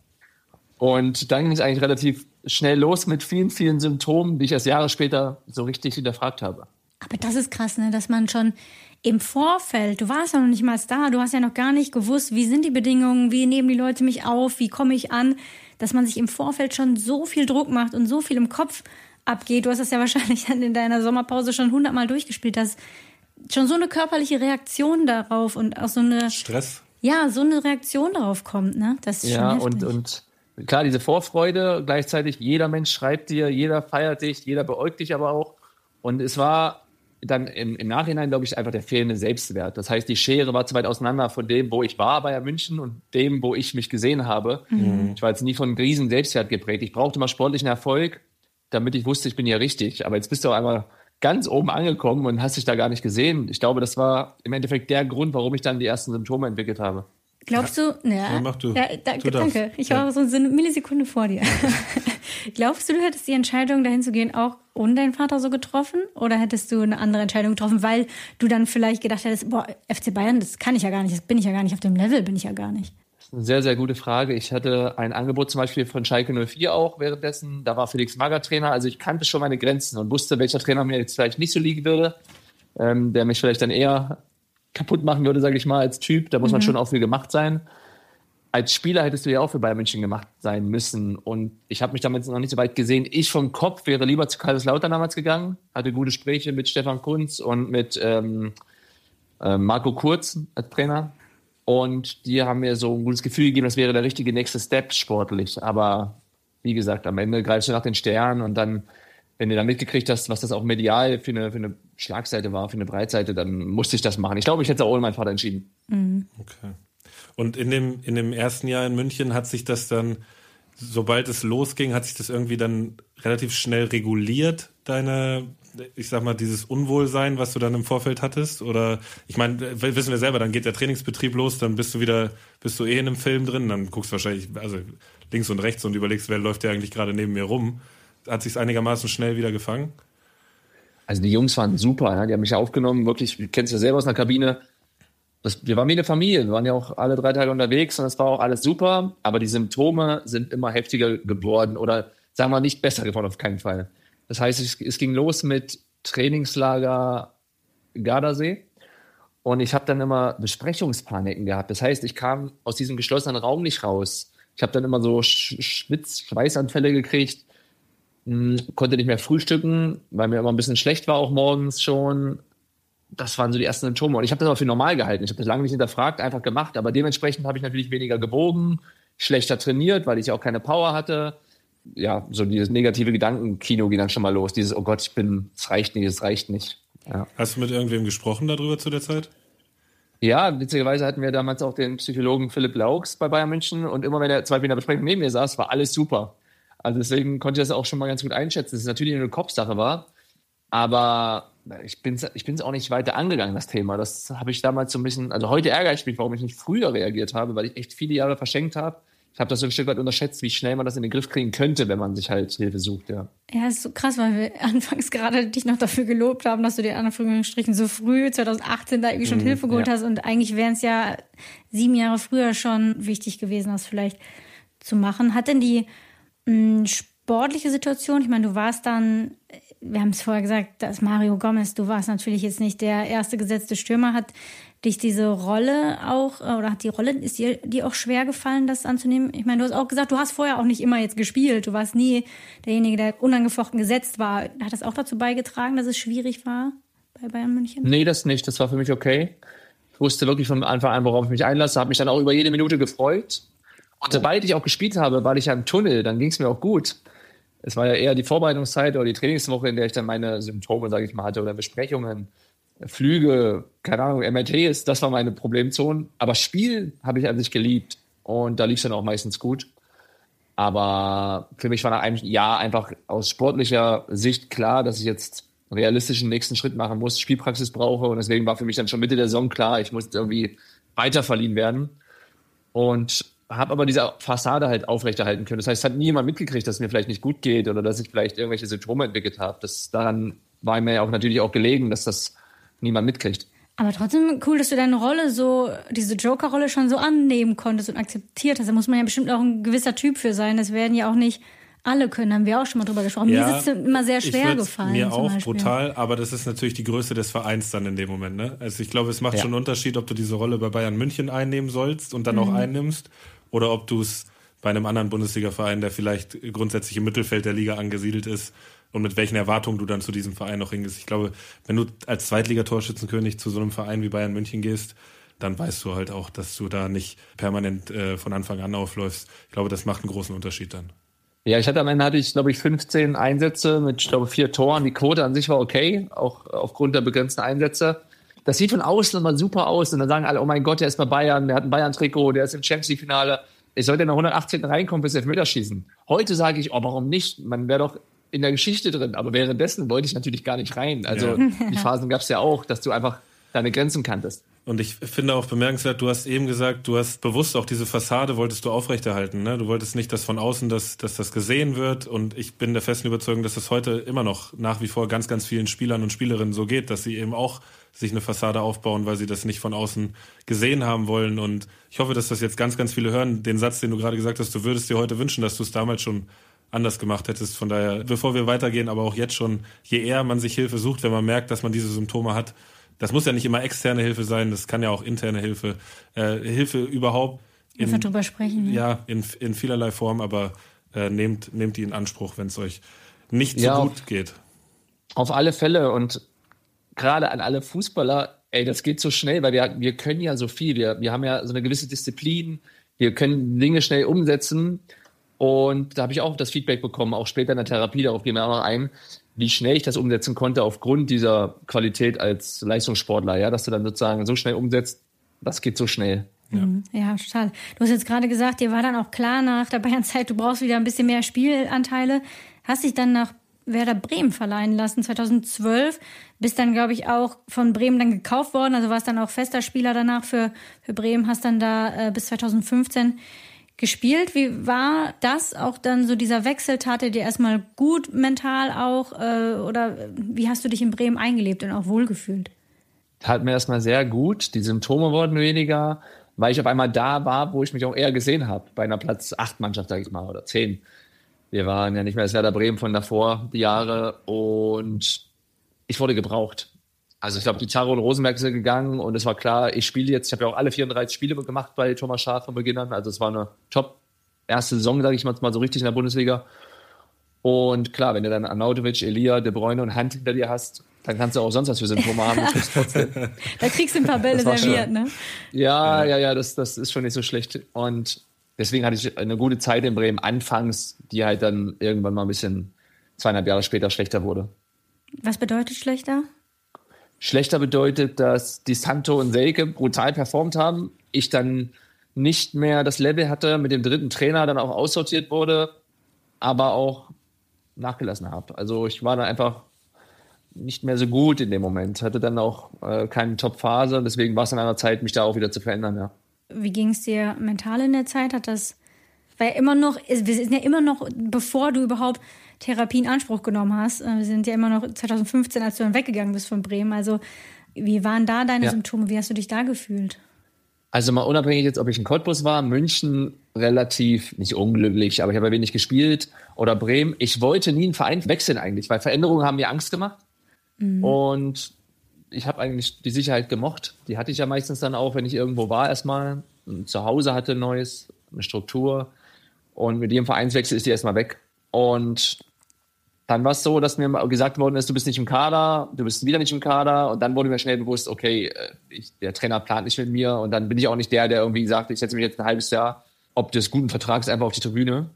Und dann ging es eigentlich relativ schnell los mit vielen, vielen Symptomen, die ich erst Jahre später so richtig hinterfragt habe. Aber das ist krass, ne? Dass man schon im Vorfeld, du warst ja noch nicht mal da, du hast ja noch gar nicht gewusst, wie sind die Bedingungen, wie nehmen die Leute mich auf, wie komme ich an, dass man sich im Vorfeld schon so viel Druck macht und so viel im Kopf abgeht. Du hast das ja wahrscheinlich dann in deiner Sommerpause schon hundertmal durchgespielt, dass schon so eine körperliche Reaktion darauf und auch so eine... Stress. Ja, so eine Reaktion darauf kommt, ne? Das ist ja, schon heftig. und, und klar, diese Vorfreude, gleichzeitig jeder Mensch schreibt dir, jeder feiert dich, jeder beäugt dich aber auch. Und es war dann im, im Nachhinein, glaube ich, einfach der fehlende Selbstwert. Das heißt, die Schere war zu weit auseinander von dem, wo ich war bei Bayern München und dem, wo ich mich gesehen habe. Mhm. Ich war jetzt nie von einem riesen Selbstwert geprägt. Ich brauchte mal sportlichen Erfolg, damit ich wusste, ich bin ja richtig. Aber jetzt bist du auch einmal ganz oben angekommen und hast dich da gar nicht gesehen. Ich glaube, das war im Endeffekt der Grund, warum ich dann die ersten Symptome entwickelt habe. Glaubst du, ja, ja, mach du. Ja, da, du danke, darfst. Ich war ja. so eine Millisekunde vor dir. Glaubst du, du hättest die Entscheidung, dahin zu gehen, auch ohne deinen Vater so getroffen? Oder hättest du eine andere Entscheidung getroffen, weil du dann vielleicht gedacht hättest, boah, F C Bayern, das kann ich ja gar nicht, das bin ich ja gar nicht, auf dem Level bin ich ja gar nicht? Das ist eine sehr, sehr gute Frage. Ich hatte ein Angebot zum Beispiel von Schalke null vier auch währenddessen. Da war Felix Magath Trainer, also ich kannte schon meine Grenzen und wusste, welcher Trainer mir jetzt vielleicht nicht so liegen würde, ähm, der mich vielleicht dann eher kaputt machen würde, sage ich mal, als Typ. Da muss man mhm. schon auch viel gemacht sein. Als Spieler hättest du ja auch für Bayern München gemacht sein müssen. Und ich habe mich damals noch nicht so weit gesehen. Ich vom Kopf wäre lieber zu Kaiserslautern damals gegangen. Hatte gute Gespräche mit Stefan Kuntz und mit ähm, äh, Marco Kurz als Trainer. Und die haben mir so ein gutes Gefühl gegeben, das wäre der richtige nächste Step sportlich. Aber wie gesagt, am Ende greifst du nach den Sternen und dann, wenn du dann mitgekriegt hast, was das auch medial für eine, für eine Schlagseite war, für eine Breitseite, dann musste ich das machen. Ich glaube, ich hätte es auch ohne meinen Vater entschieden. Mhm. Okay. Und in dem, in dem ersten Jahr in München hat sich das dann, sobald es losging, hat sich das irgendwie dann relativ schnell reguliert, deine, ich sag mal, dieses Unwohlsein, was du dann im Vorfeld hattest? Oder, ich meine, wissen wir selber, dann geht der Trainingsbetrieb los, dann bist du wieder, bist du eh in einem Film drin, dann guckst du wahrscheinlich, also links und rechts und überlegst, wer läuft ja eigentlich gerade neben mir rum. Hat sich einigermaßen schnell wieder gefangen? Also die Jungs waren super, ja? Die haben mich aufgenommen, wirklich, du kennst ja selber aus einer Kabine. Das, wir waren wie eine Familie, wir waren ja auch alle drei Tage unterwegs und es war auch alles super, aber die Symptome sind immer heftiger geworden oder sagen wir nicht besser geworden, auf keinen Fall. Das heißt, es, es ging los mit Trainingslager Gardasee und ich habe dann immer Besprechungspaniken gehabt. Das heißt, ich kam aus diesem geschlossenen Raum nicht raus. Ich habe dann immer so Schwitz-, Schweißanfälle gekriegt, mh, konnte nicht mehr frühstücken, weil mir immer ein bisschen schlecht war, auch morgens schon. Das waren so die ersten Symptome. Und ich habe das aber für normal gehalten. Ich habe das lange nicht hinterfragt, einfach gemacht. Aber dementsprechend habe ich natürlich weniger gewogen, schlechter trainiert, weil ich ja auch keine Power hatte. Ja, so dieses negative Gedankenkino ging dann schon mal los. Dieses, oh Gott, ich bin, es reicht nicht, es reicht nicht. Ja. Hast du mit irgendwem gesprochen darüber zu der Zeit? Ja, witzigerweise hatten wir damals auch den Psychologen Philipp Laux bei Bayern München. Und immer wenn er zwei in der Besprechung neben mir saß, war alles super. Also deswegen konnte ich das auch schon mal ganz gut einschätzen, dass es natürlich eine Kopfsache war. Aber ich bin es ich bin's auch nicht weiter angegangen, das Thema. Das habe ich damals so ein bisschen, also heute ärgere ich mich, warum ich nicht früher reagiert habe, weil ich echt viele Jahre verschenkt habe. Ich habe das so ein Stück weit unterschätzt, wie schnell man das in den Griff kriegen könnte, wenn man sich halt Hilfe sucht, ja. Ja, ist so krass, weil wir anfangs gerade dich noch dafür gelobt haben, dass du dir in Anführungsstrichen so früh, zwanzig achtzehn, da irgendwie schon mhm, Hilfe geholt ja. hast. Und eigentlich wären es ja sieben Jahre früher schon wichtig gewesen, das vielleicht zu machen. Hat denn die mh, sportliche Situation? Ich meine, du warst dann, wir haben es vorher gesagt, dass Mario Gomez, du warst natürlich jetzt nicht der erste gesetzte Stürmer. Hat dich diese Rolle auch, oder hat die Rolle, ist dir die auch schwer gefallen, das anzunehmen? Ich meine, du hast auch gesagt, du hast vorher auch nicht immer jetzt gespielt. Du warst nie derjenige, der unangefochten gesetzt war. Hat das auch dazu beigetragen, dass es schwierig war bei Bayern München? Nee, das nicht. Das war für mich okay. Ich wusste wirklich von Anfang an, worauf ich mich einlasse. Habe mich dann auch über jede Minute gefreut. Und sobald ich auch gespielt habe, war ich ja im Tunnel. Dann ging es mir auch gut. Es war ja eher die Vorbereitungszeit oder die Trainingswoche, in der ich dann meine Symptome, sage ich mal, hatte oder Besprechungen, Flüge, keine Ahnung, M R Ts, das war meine Problemzone. Aber Spiel habe ich an sich geliebt und da lief es dann auch meistens gut. Aber für mich war nach einem Jahr einfach aus sportlicher Sicht klar, dass ich jetzt realistisch den nächsten Schritt machen muss, Spielpraxis brauche und deswegen war für mich dann schon Mitte der Saison klar, ich muss jetzt irgendwie weiter verliehen werden und habe aber diese Fassade halt aufrechterhalten können. Das heißt, es hat nie jemand mitgekriegt, dass es mir vielleicht nicht gut geht oder dass ich vielleicht irgendwelche Symptome entwickelt habe. Das, daran war mir auch natürlich auch gelegen, dass das niemand mitkriegt. Aber trotzdem cool, dass du deine Rolle so, diese Joker-Rolle schon so annehmen konntest und akzeptiert hast. Da muss man ja bestimmt auch ein gewisser Typ für sein. Das werden ja auch nicht alle können, haben wir auch schon mal drüber gesprochen. Ja, mir ist es immer sehr schwer gefallen. Mir auch Beispiel. brutal, aber das ist natürlich die Größe des Vereins dann in dem Moment. Ne? Also ich glaube, es macht ja. schon einen Unterschied, ob du diese Rolle bei Bayern München einnehmen sollst und dann mhm. auch einnimmst oder ob du es bei einem anderen Bundesliga-Verein, der vielleicht grundsätzlich im Mittelfeld der Liga angesiedelt ist und mit welchen Erwartungen du dann zu diesem Verein noch hingehst. Ich glaube, wenn du als Zweitligatorschützenkönig zu so einem Verein wie Bayern München gehst, dann weißt du halt auch, dass du da nicht permanent äh, von Anfang an aufläufst. Ich glaube, das macht einen großen Unterschied dann. Ja, ich hatte am Ende hatte ich, glaube ich, fünfzehn Einsätze mit, ich glaube, vier Toren. Die Quote an sich war okay, auch aufgrund der begrenzten Einsätze. Das sieht von außen immer super aus und dann sagen alle, oh mein Gott, der ist bei Bayern, der hat ein Bayern-Trikot, der ist im Champions-League-Finale. Ich sollte in der hundertachtzehn reinkommen bis Elfmeterschießen. Heute sage ich, oh, warum nicht? Man wäre doch in der Geschichte drin. Aber währenddessen wollte ich natürlich gar nicht rein. Also ja. Die Phasen gab es ja auch, dass du einfach deine Grenzen kanntest. Und ich finde auch bemerkenswert, du hast eben gesagt, du hast bewusst auch diese Fassade wolltest du aufrechterhalten. Ne? Du wolltest nicht, dass von außen das, dass das gesehen wird. Und ich bin der festen Überzeugung, dass es heute immer noch nach wie vor ganz, ganz vielen Spielern und Spielerinnen so geht, dass sie eben auch sich eine Fassade aufbauen, weil sie das nicht von außen gesehen haben wollen. Und ich hoffe, dass das jetzt ganz, ganz viele hören. Den Satz, den du gerade gesagt hast, du würdest dir heute wünschen, dass du es damals schon anders gemacht hättest. Von daher, bevor wir weitergehen, aber auch jetzt schon, je eher man sich Hilfe sucht, wenn man merkt, dass man diese Symptome hat, das muss ja nicht immer externe Hilfe sein, das kann ja auch interne Hilfe, äh, Hilfe überhaupt. In, Einfach drüber sprechen. Ne? Ja, in, in vielerlei Form, aber äh, nehmt, nehmt die in Anspruch, wenn es euch nicht ja, so gut geht. Auf alle Fälle und gerade an alle Fußballer, ey, das geht so schnell, weil wir, wir können ja so viel, wir, wir haben ja so eine gewisse Disziplin, wir können Dinge schnell umsetzen und da habe ich auch das Feedback bekommen, auch später in der Therapie, darauf gehen wir auch noch ein, wie schnell ich das umsetzen konnte aufgrund dieser Qualität als Leistungssportler, ja, dass du dann sozusagen so schnell umsetzt, das geht so schnell. Ja. ja, total. Du hast jetzt gerade gesagt, dir war dann auch klar nach der Bayernzeit, du brauchst wieder ein bisschen mehr Spielanteile. Hast dich dann nach Werder Bremen verleihen lassen, zweitausendzwölf. Bist dann, glaube ich, auch von Bremen dann gekauft worden, also warst dann auch fester Spieler danach für, für Bremen, hast dann da äh, bis zweitausendfünfzehn gespielt. Wie war das auch dann so dieser Wechsel? Tat er dir erstmal gut mental auch? Äh, oder wie hast du dich in Bremen eingelebt und auch wohlgefühlt? Tat mir erstmal sehr gut. Die Symptome wurden weniger, weil ich auf einmal da war, wo ich mich auch eher gesehen habe. Bei einer Platz acht Mannschaft, sage ich mal, oder zehn. Wir waren ja nicht mehr das Werder Bremen von davor, die Jahre. Und ich wurde gebraucht. Also ich glaube, die Zaro und Rosenberg sind gegangen und es war klar, ich spiele jetzt, ich habe ja auch alle vierunddreißig Spiele gemacht bei Thomas Schaaf von Beginn an, also es war eine top erste Saison, sage ich mal, mal so richtig in der Bundesliga. Und klar, wenn du dann Arnautovic, Elia, De Bruyne und Hand hinter dir hast, dann kannst du auch sonst was für Symptome haben. Da kriegst du ein paar Bälle serviert, ne? Ja, ja, ja, das, das ist schon nicht so schlecht. Und deswegen hatte ich eine gute Zeit in Bremen anfangs, die halt dann irgendwann mal ein bisschen zweieinhalb Jahre später schlechter wurde. Was bedeutet schlechter? Schlechter bedeutet, dass Di Santo und Selke brutal performt haben. Ich dann nicht mehr das Level hatte, mit dem dritten Trainer dann auch aussortiert wurde, aber auch nachgelassen habe. Also ich war dann einfach nicht mehr so gut in dem Moment. Hatte dann auch äh, keine Top-Phase. Deswegen war es an einer Zeit, mich da auch wieder zu verändern, ja. Wie ging es dir mental in der Zeit? Hat das, war ja immer noch, wir sind ja immer noch, bevor du überhaupt Therapie in Anspruch genommen hast. Wir sind ja immer noch zweitausendfünfzehn, als du dann weggegangen bist von Bremen. Also wie waren da deine ja. Symptome? Wie hast du dich da gefühlt? Also mal unabhängig jetzt, ob ich in Cottbus war, München relativ, nicht unglücklich, aber ich habe ja wenig gespielt, oder Bremen. Ich wollte nie einen Verein wechseln eigentlich, weil Veränderungen haben mir Angst gemacht. Mhm. Und ich habe eigentlich die Sicherheit gemocht. Die hatte ich ja meistens dann auch, wenn ich irgendwo war erstmal. Zu Hause hatte ein neues, eine Struktur. Und mit jedem Vereinswechsel ist die erstmal weg. Und dann war es so, dass mir gesagt worden ist, du bist nicht im Kader, du bist wieder nicht im Kader. Und dann wurde mir schnell bewusst, okay, ich, der Trainer plant nicht mit mir. Und dann bin ich auch nicht der, der irgendwie sagt, ich setze mich jetzt ein halbes Jahr ob des guten Vertrags einfach auf die Tribüne.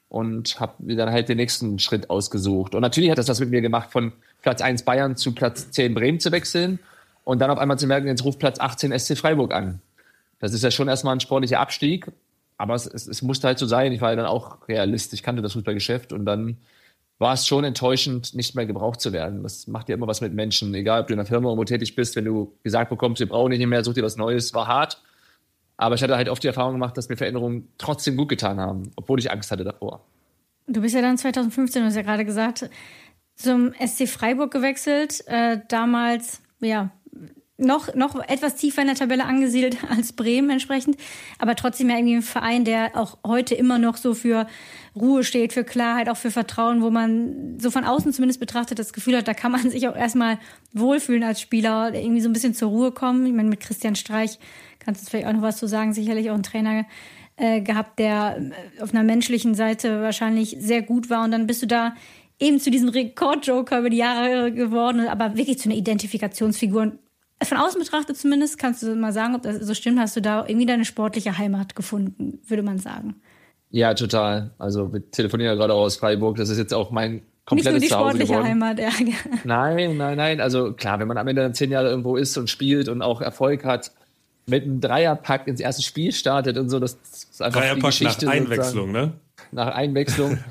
Und habe mir dann halt den nächsten Schritt ausgesucht. Und natürlich hat das das mit mir gemacht, von Platz eins Bayern zu Platz zehn Bremen zu wechseln. Und dann auf einmal zu merken, jetzt ruft Platz achtzehn S C Freiburg an. Das ist ja schon erstmal ein sportlicher Abstieg. Aber es, es, es musste halt so sein. Ich war ja dann auch Realist. Ich kannte das Fußballgeschäft. Und dann war es schon enttäuschend, nicht mehr gebraucht zu werden. Das macht ja immer was mit Menschen. Egal, ob du in einer Firma irgendwo tätig bist, wenn du gesagt bekommst, wir brauchen dich nicht mehr, such dir was Neues, war hart. Aber ich hatte halt oft die Erfahrung gemacht, dass mir Veränderungen trotzdem gut getan haben, obwohl ich Angst hatte davor. Du bist ja dann zwanzig fünfzehn, du hast ja gerade gesagt, zum S C Freiburg gewechselt. Äh, damals, ja, noch, noch etwas tiefer in der Tabelle angesiedelt als Bremen entsprechend. Aber trotzdem ja irgendwie ein Verein, der auch heute immer noch so für Ruhe steht, für Klarheit, auch für Vertrauen, wo man so von außen zumindest betrachtet das Gefühl hat, da kann man sich auch erstmal wohlfühlen als Spieler, irgendwie so ein bisschen zur Ruhe kommen. Ich meine, mit Christian Streich kannst du vielleicht auch noch was zu sagen, sicherlich auch ein Trainer äh, gehabt, der auf einer menschlichen Seite wahrscheinlich sehr gut war. Und dann bist du da eben zu diesem Rekordjoker über die Jahre geworden, aber wirklich zu einer Identifikationsfigur. Von außen betrachtet zumindest, kannst du mal sagen, ob das so stimmt, hast du da irgendwie deine sportliche Heimat gefunden, würde man sagen. Ja, total. Also wir telefonieren ja gerade auch aus Freiburg, das ist jetzt auch mein komplettes Zuhause geworden. Nicht nur die sportliche Heimat, ja. Nein, nein, nein. Also klar, wenn man am Ende dann zehn Jahre irgendwo ist und spielt und auch Erfolg hat, mit einem Dreierpack ins erste Spiel startet und so, das ist einfach Dreierpack die Geschichte. Nach Einwechslung, ne? Nach Einwechslung.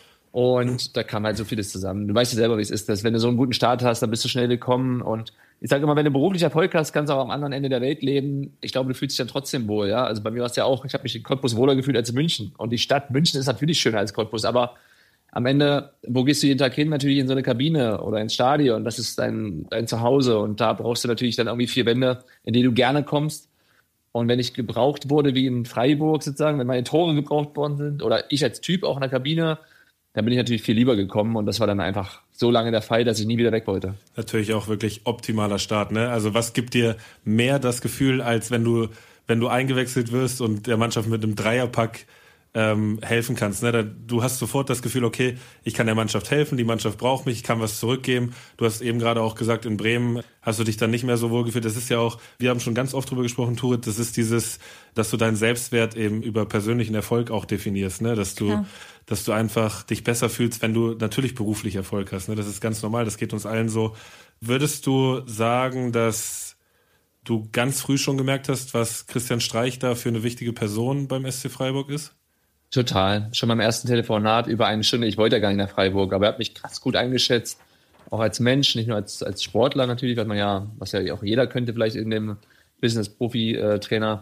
Und da kam halt so vieles zusammen. Du weißt ja selber, wie es ist, dass wenn du so einen guten Start hast, dann bist du schnell willkommen. Und ich sage immer, wenn du beruflich Erfolg hast, kannst du auch am anderen Ende der Welt leben. Ich glaube, du fühlst dich dann trotzdem wohl. Ja? Also bei mir war es ja auch, ich habe mich in Cottbus wohler gefühlt als in München. Und die Stadt München ist natürlich schöner als Cottbus. Aber am Ende, wo gehst du jeden Tag hin? Natürlich in so eine Kabine oder ins Stadion. Das ist dein, dein Zuhause. Und da brauchst du natürlich dann irgendwie vier Wände, in die du gerne kommst. Und wenn ich gebraucht wurde, wie in Freiburg sozusagen, wenn meine Tore gebraucht worden sind, oder ich als Typ auch in der Kabine, dann bin ich natürlich viel lieber gekommen. Und das war dann einfach so lange der Fall, dass ich nie wieder weg wollte. Natürlich auch wirklich optimaler Start, ne? Also was gibt dir mehr das Gefühl, als wenn du, wenn du eingewechselt wirst und der Mannschaft mit einem Dreierpack ähm, helfen kannst, ne? Da, du hast sofort das Gefühl, okay, ich kann der Mannschaft helfen, die Mannschaft braucht mich, ich kann was zurückgeben. Du hast eben gerade auch gesagt, in Bremen hast du dich dann nicht mehr so wohl gefühlt. Das ist ja auch, wir haben schon ganz oft drüber gesprochen, Turit, das ist dieses, dass du deinen Selbstwert eben über persönlichen Erfolg auch definierst, ne? Dass du, ja. dass du einfach dich besser fühlst, wenn du natürlich beruflich Erfolg hast, ne? Das ist ganz normal, das geht uns allen so. Würdest du sagen, dass du ganz früh schon gemerkt hast, was Christian Streich da für eine wichtige Person beim S C Freiburg ist? Total. Schon beim ersten Telefonat über eine Stunde. Ich wollte ja gar nicht nach Freiburg, aber er hat mich krass gut eingeschätzt. Auch als Mensch, nicht nur als, als Sportler natürlich, was man ja, was ja auch jeder könnte vielleicht in dem Business-Profi-Trainer.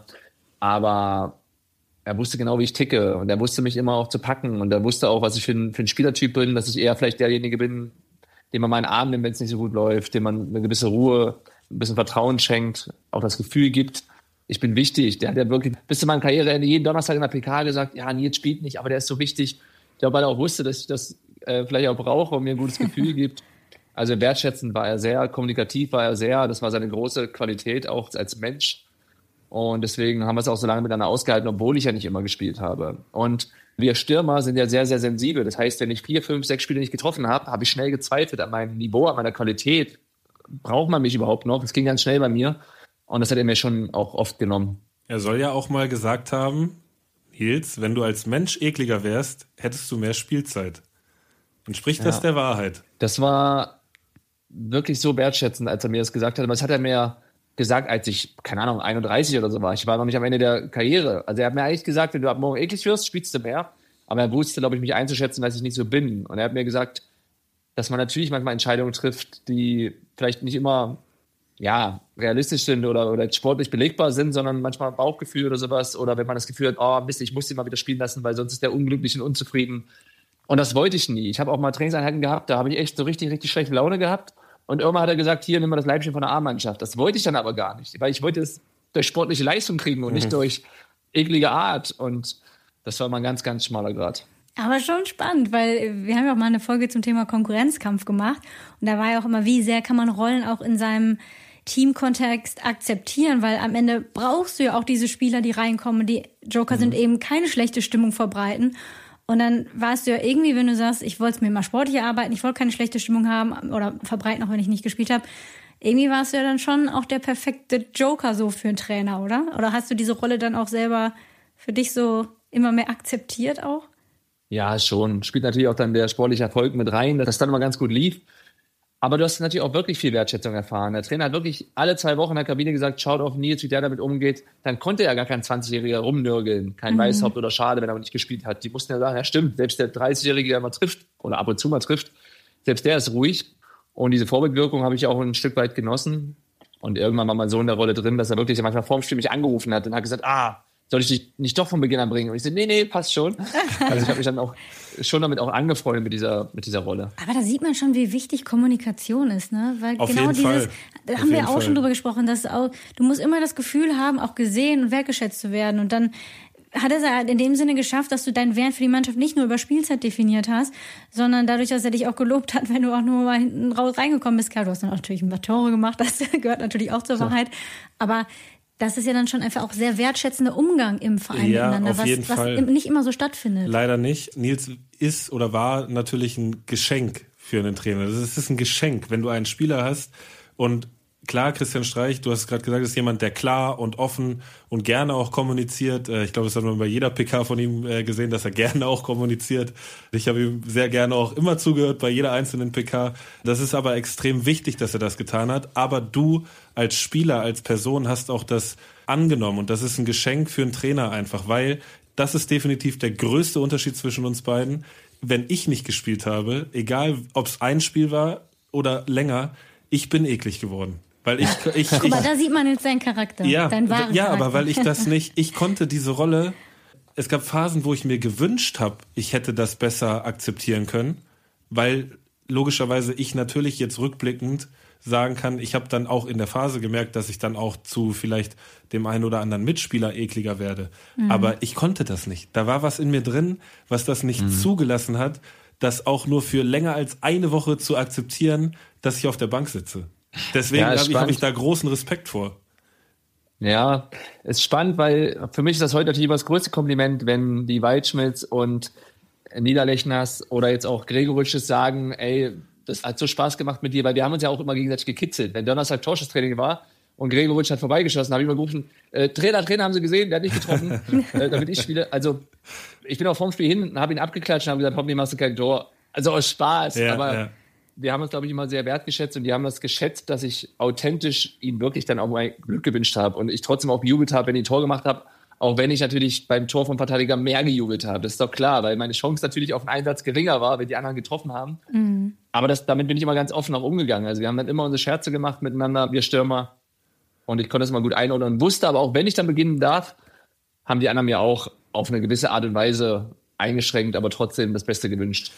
Aber er wusste genau, wie ich ticke. Und er wusste mich immer auch zu packen. Und er wusste auch, was ich für ein, für ein Spielertyp bin, dass ich eher vielleicht derjenige bin, dem man mal einen Arm nimmt, wenn es nicht so gut läuft, dem man eine gewisse Ruhe, ein bisschen Vertrauen schenkt, auch das Gefühl gibt, ich bin wichtig. Der hat ja wirklich bis zu meinem Karriereende jeden Donnerstag in der P K gesagt, ja, Nils spielt nicht, aber der ist so wichtig. Ich glaube, weil er auch wusste, dass ich das äh, vielleicht auch brauche und mir ein gutes Gefühl gibt. Also wertschätzend war er sehr, kommunikativ war er sehr. Das war seine große Qualität auch als Mensch. Und deswegen haben wir es auch so lange miteinander ausgehalten, obwohl ich ja nicht immer gespielt habe. Und wir Stürmer sind ja sehr, sehr sensibel. Das heißt, wenn ich vier, fünf, sechs Spiele nicht getroffen habe, habe ich schnell gezweifelt an meinem Niveau, an meiner Qualität. Braucht man mich überhaupt noch? Das ging ganz schnell bei mir. Und das hat er mir schon auch oft genommen. Er soll ja auch mal gesagt haben, Nils, wenn du als Mensch ekliger wärst, hättest du mehr Spielzeit. Entspricht ja. das der Wahrheit? Das war wirklich so wertschätzend, als er mir das gesagt hat. Aber das hat er mir gesagt, als ich, keine Ahnung, einunddreißig oder so war. Ich war noch nicht am Ende der Karriere. Also er hat mir eigentlich gesagt, wenn du ab morgen eklig wirst, spielst du mehr. Aber er wusste, glaube ich, mich einzuschätzen, dass ich nicht so bin. Und er hat mir gesagt, dass man natürlich manchmal Entscheidungen trifft, die vielleicht nicht immer ja, realistisch sind oder, oder sportlich belegbar sind, sondern manchmal Bauchgefühl oder sowas. Oder wenn man das Gefühl hat, oh Mist, ich muss ihn mal wieder spielen lassen, weil sonst ist der unglücklich und unzufrieden. Und das wollte ich nie. Ich habe auch mal Trainingseinheiten gehabt, da habe ich echt so richtig, richtig schlechte Laune gehabt. Und irgendwann hat er gesagt, hier, nimm mal das Leibchen von der A-Mannschaft. Das wollte ich dann aber gar nicht, weil ich wollte es durch sportliche Leistung kriegen und mhm. nicht durch eklige Art. Und das war mal ein ganz, ganz schmaler Grad. Aber schon spannend, weil wir haben ja auch mal eine Folge zum Thema Konkurrenzkampf gemacht. Und da war ja auch immer, wie sehr kann man Rollen auch in seinem Teamkontext akzeptieren, weil am Ende brauchst du ja auch diese Spieler, die reinkommen. Die Joker mhm. sind eben keine schlechte Stimmung verbreiten. Und dann warst du ja irgendwie, wenn du sagst, ich wollte es mir mal sportlich arbeiten, ich wollte keine schlechte Stimmung haben oder verbreiten, auch wenn ich nicht gespielt habe. Irgendwie warst du ja dann schon auch der perfekte Joker so für einen Trainer, oder? Oder hast du diese Rolle dann auch selber für dich so immer mehr akzeptiert auch? Ja, schon. Spielt natürlich auch dann der sportliche Erfolg mit rein, dass das dann immer ganz gut lief. Aber du hast natürlich auch wirklich viel Wertschätzung erfahren. Der Trainer hat wirklich alle zwei Wochen in der Kabine gesagt, schaut auf Nils, wie der damit umgeht. Dann konnte ja gar kein zwanzigjähriger rumnörgeln, kein mhm. Weißhaupt oder Schade, wenn er nicht gespielt hat. Die mussten ja sagen, ja stimmt, selbst der dreißigjährige, der mal trifft oder ab und zu mal trifft, selbst der ist ruhig. Und diese Vorbildwirkung habe ich auch ein Stück weit genossen. Und irgendwann war mein Sohn in der Rolle drin, dass er wirklich manchmal vorm Spiel mich angerufen hat und hat gesagt, ah, soll ich dich nicht doch von Beginn an bringen? Und ich so, nee, nee, passt schon. Also ich habe mich dann auch schon damit auch angefreundet mit dieser, mit dieser Rolle. Aber da sieht man schon, wie wichtig Kommunikation ist, ne? Weil Auf genau jeden dieses, Fall. da Auf haben wir jeden auch Fall. schon drüber gesprochen, dass auch, du musst immer das Gefühl haben, auch gesehen und wertgeschätzt zu werden. Und dann hat er es halt in dem Sinne geschafft, dass du deinen Wert für die Mannschaft nicht nur über Spielzeit definiert hast, sondern dadurch, dass er dich auch gelobt hat, wenn du auch nur mal hinten raus reingekommen bist. Klar, du hast dann auch natürlich ein paar Tore gemacht, das gehört natürlich auch zur Wahrheit. Aber das ist ja dann schon einfach auch sehr wertschätzender Umgang im Verein ja, miteinander, auf was, jeden was Fall. nicht immer so stattfindet. Leider nicht. Nils ist oder war natürlich ein Geschenk für einen Trainer. Das ist ein Geschenk, wenn du einen Spieler hast. Und klar, Christian Streich, du hast gerade gesagt, ist jemand, der klar und offen und gerne auch kommuniziert. Ich glaube, das hat man bei jeder P K von ihm gesehen, dass er gerne auch kommuniziert. Ich habe ihm sehr gerne auch immer zugehört bei jeder einzelnen P K. Das ist aber extrem wichtig, dass er das getan hat. Aber du als Spieler, als Person hast auch das angenommen. Und das ist ein Geschenk für einen Trainer einfach, weil das ist definitiv der größte Unterschied zwischen uns beiden. Wenn ich nicht gespielt habe, egal ob es ein Spiel war oder länger, ich bin eklig geworden. Weil ich, ich, Guck mal, ich, da sieht man jetzt seinen Charakter, ja, deinen wahren ja, Charakter. aber weil ich das nicht, ich konnte diese Rolle, es gab Phasen, wo ich mir gewünscht habe, ich hätte das besser akzeptieren können, weil logischerweise ich natürlich jetzt rückblickend sagen kann, ich habe dann auch in der Phase gemerkt, dass ich dann auch zu vielleicht dem einen oder anderen Mitspieler ekliger werde. Mhm. Aber ich konnte das nicht. Da war was in mir drin, was das nicht mhm. zugelassen hat, das auch nur für länger als eine Woche zu akzeptieren, dass ich auf der Bank sitze. Deswegen ja, habe ich, hab ich da großen Respekt vor. Ja, ist spannend, weil für mich ist das heute natürlich immer das größte Kompliment, wenn die Waldschmidts und Niederlechners oder jetzt auch Gregoritschs sagen, ey, das hat so Spaß gemacht mit dir, weil wir haben uns ja auch immer gegenseitig gekitzelt. Wenn Donnerstag Torschusstraining war und Gregoritsch hat vorbeigeschossen, habe ich immer gerufen, äh, Trainer, Trainer, haben Sie gesehen, der hat nicht getroffen, äh, damit ich spiele. Also ich bin auch vorm Spiel hin, habe ihn abgeklatscht und habe gesagt, hoffentlich machst du kein Tor. Also aus Spaß, Ja, aber ja. wir haben uns, glaube ich, immer sehr wertgeschätzt und die haben das geschätzt, dass ich authentisch ihm wirklich dann auch mein Glück gewünscht habe und ich trotzdem auch gejubelt habe, wenn ich ein Tor gemacht habe, auch wenn ich natürlich beim Tor vom Verteidiger mehr gejubelt habe. Das ist doch klar, weil meine Chance natürlich auf einen Einsatz geringer war, wenn die anderen getroffen haben. Mhm. Aber das, damit bin ich immer ganz offen auch umgegangen. Also wir haben dann immer unsere Scherze gemacht miteinander, wir Stürmer. Und ich konnte das immer gut einordnen und wusste aber auch, wenn ich dann beginnen darf, haben die anderen mir auch auf eine gewisse Art und Weise eingeschränkt, aber trotzdem das Beste gewünscht.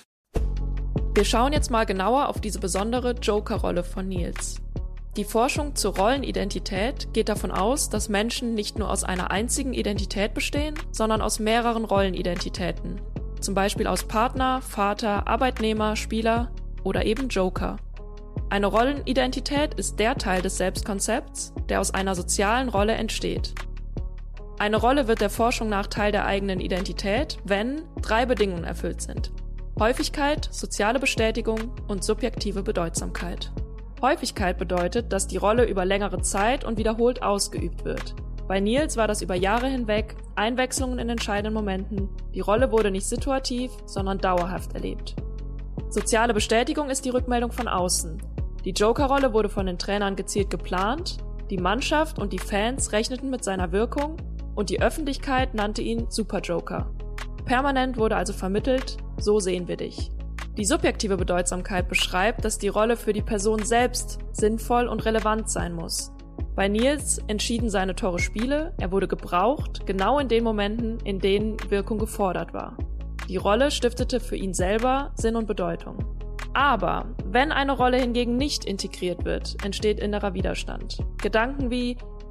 Wir schauen jetzt mal genauer auf diese besondere Joker-Rolle von Nils. Die Forschung zur Rollenidentität geht davon aus, dass Menschen nicht nur aus einer einzigen Identität bestehen, sondern aus mehreren Rollenidentitäten. Zum Beispiel aus Partner, Vater, Arbeitnehmer, Spieler oder eben Joker. Eine Rollenidentität ist der Teil des Selbstkonzepts, der aus einer sozialen Rolle entsteht. Eine Rolle wird der Forschung nach Teil der eigenen Identität, wenn drei Bedingungen erfüllt sind. Häufigkeit, soziale Bestätigung und subjektive Bedeutsamkeit. Häufigkeit bedeutet, dass die Rolle über längere Zeit und wiederholt ausgeübt wird. Bei Nils war das über Jahre hinweg, Einwechslungen in entscheidenden Momenten. Die Rolle wurde nicht situativ, sondern dauerhaft erlebt. Soziale Bestätigung ist die Rückmeldung von außen. Die Joker-Rolle wurde von den Trainern gezielt geplant, die Mannschaft und die Fans rechneten mit seiner Wirkung und die Öffentlichkeit nannte ihn Super-Joker. Permanent wurde also vermittelt, so sehen wir dich. Die subjektive Bedeutsamkeit beschreibt, dass die Rolle für die Person selbst sinnvoll und relevant sein muss. Bei Nils entschieden seine Tore Spiele, er wurde gebraucht, genau in den Momenten, in denen Wirkung gefordert war. Die Rolle stiftete für ihn selber Sinn und Bedeutung. Aber wenn eine Rolle hingegen nicht integriert wird, entsteht innerer Widerstand. Gedanken wie,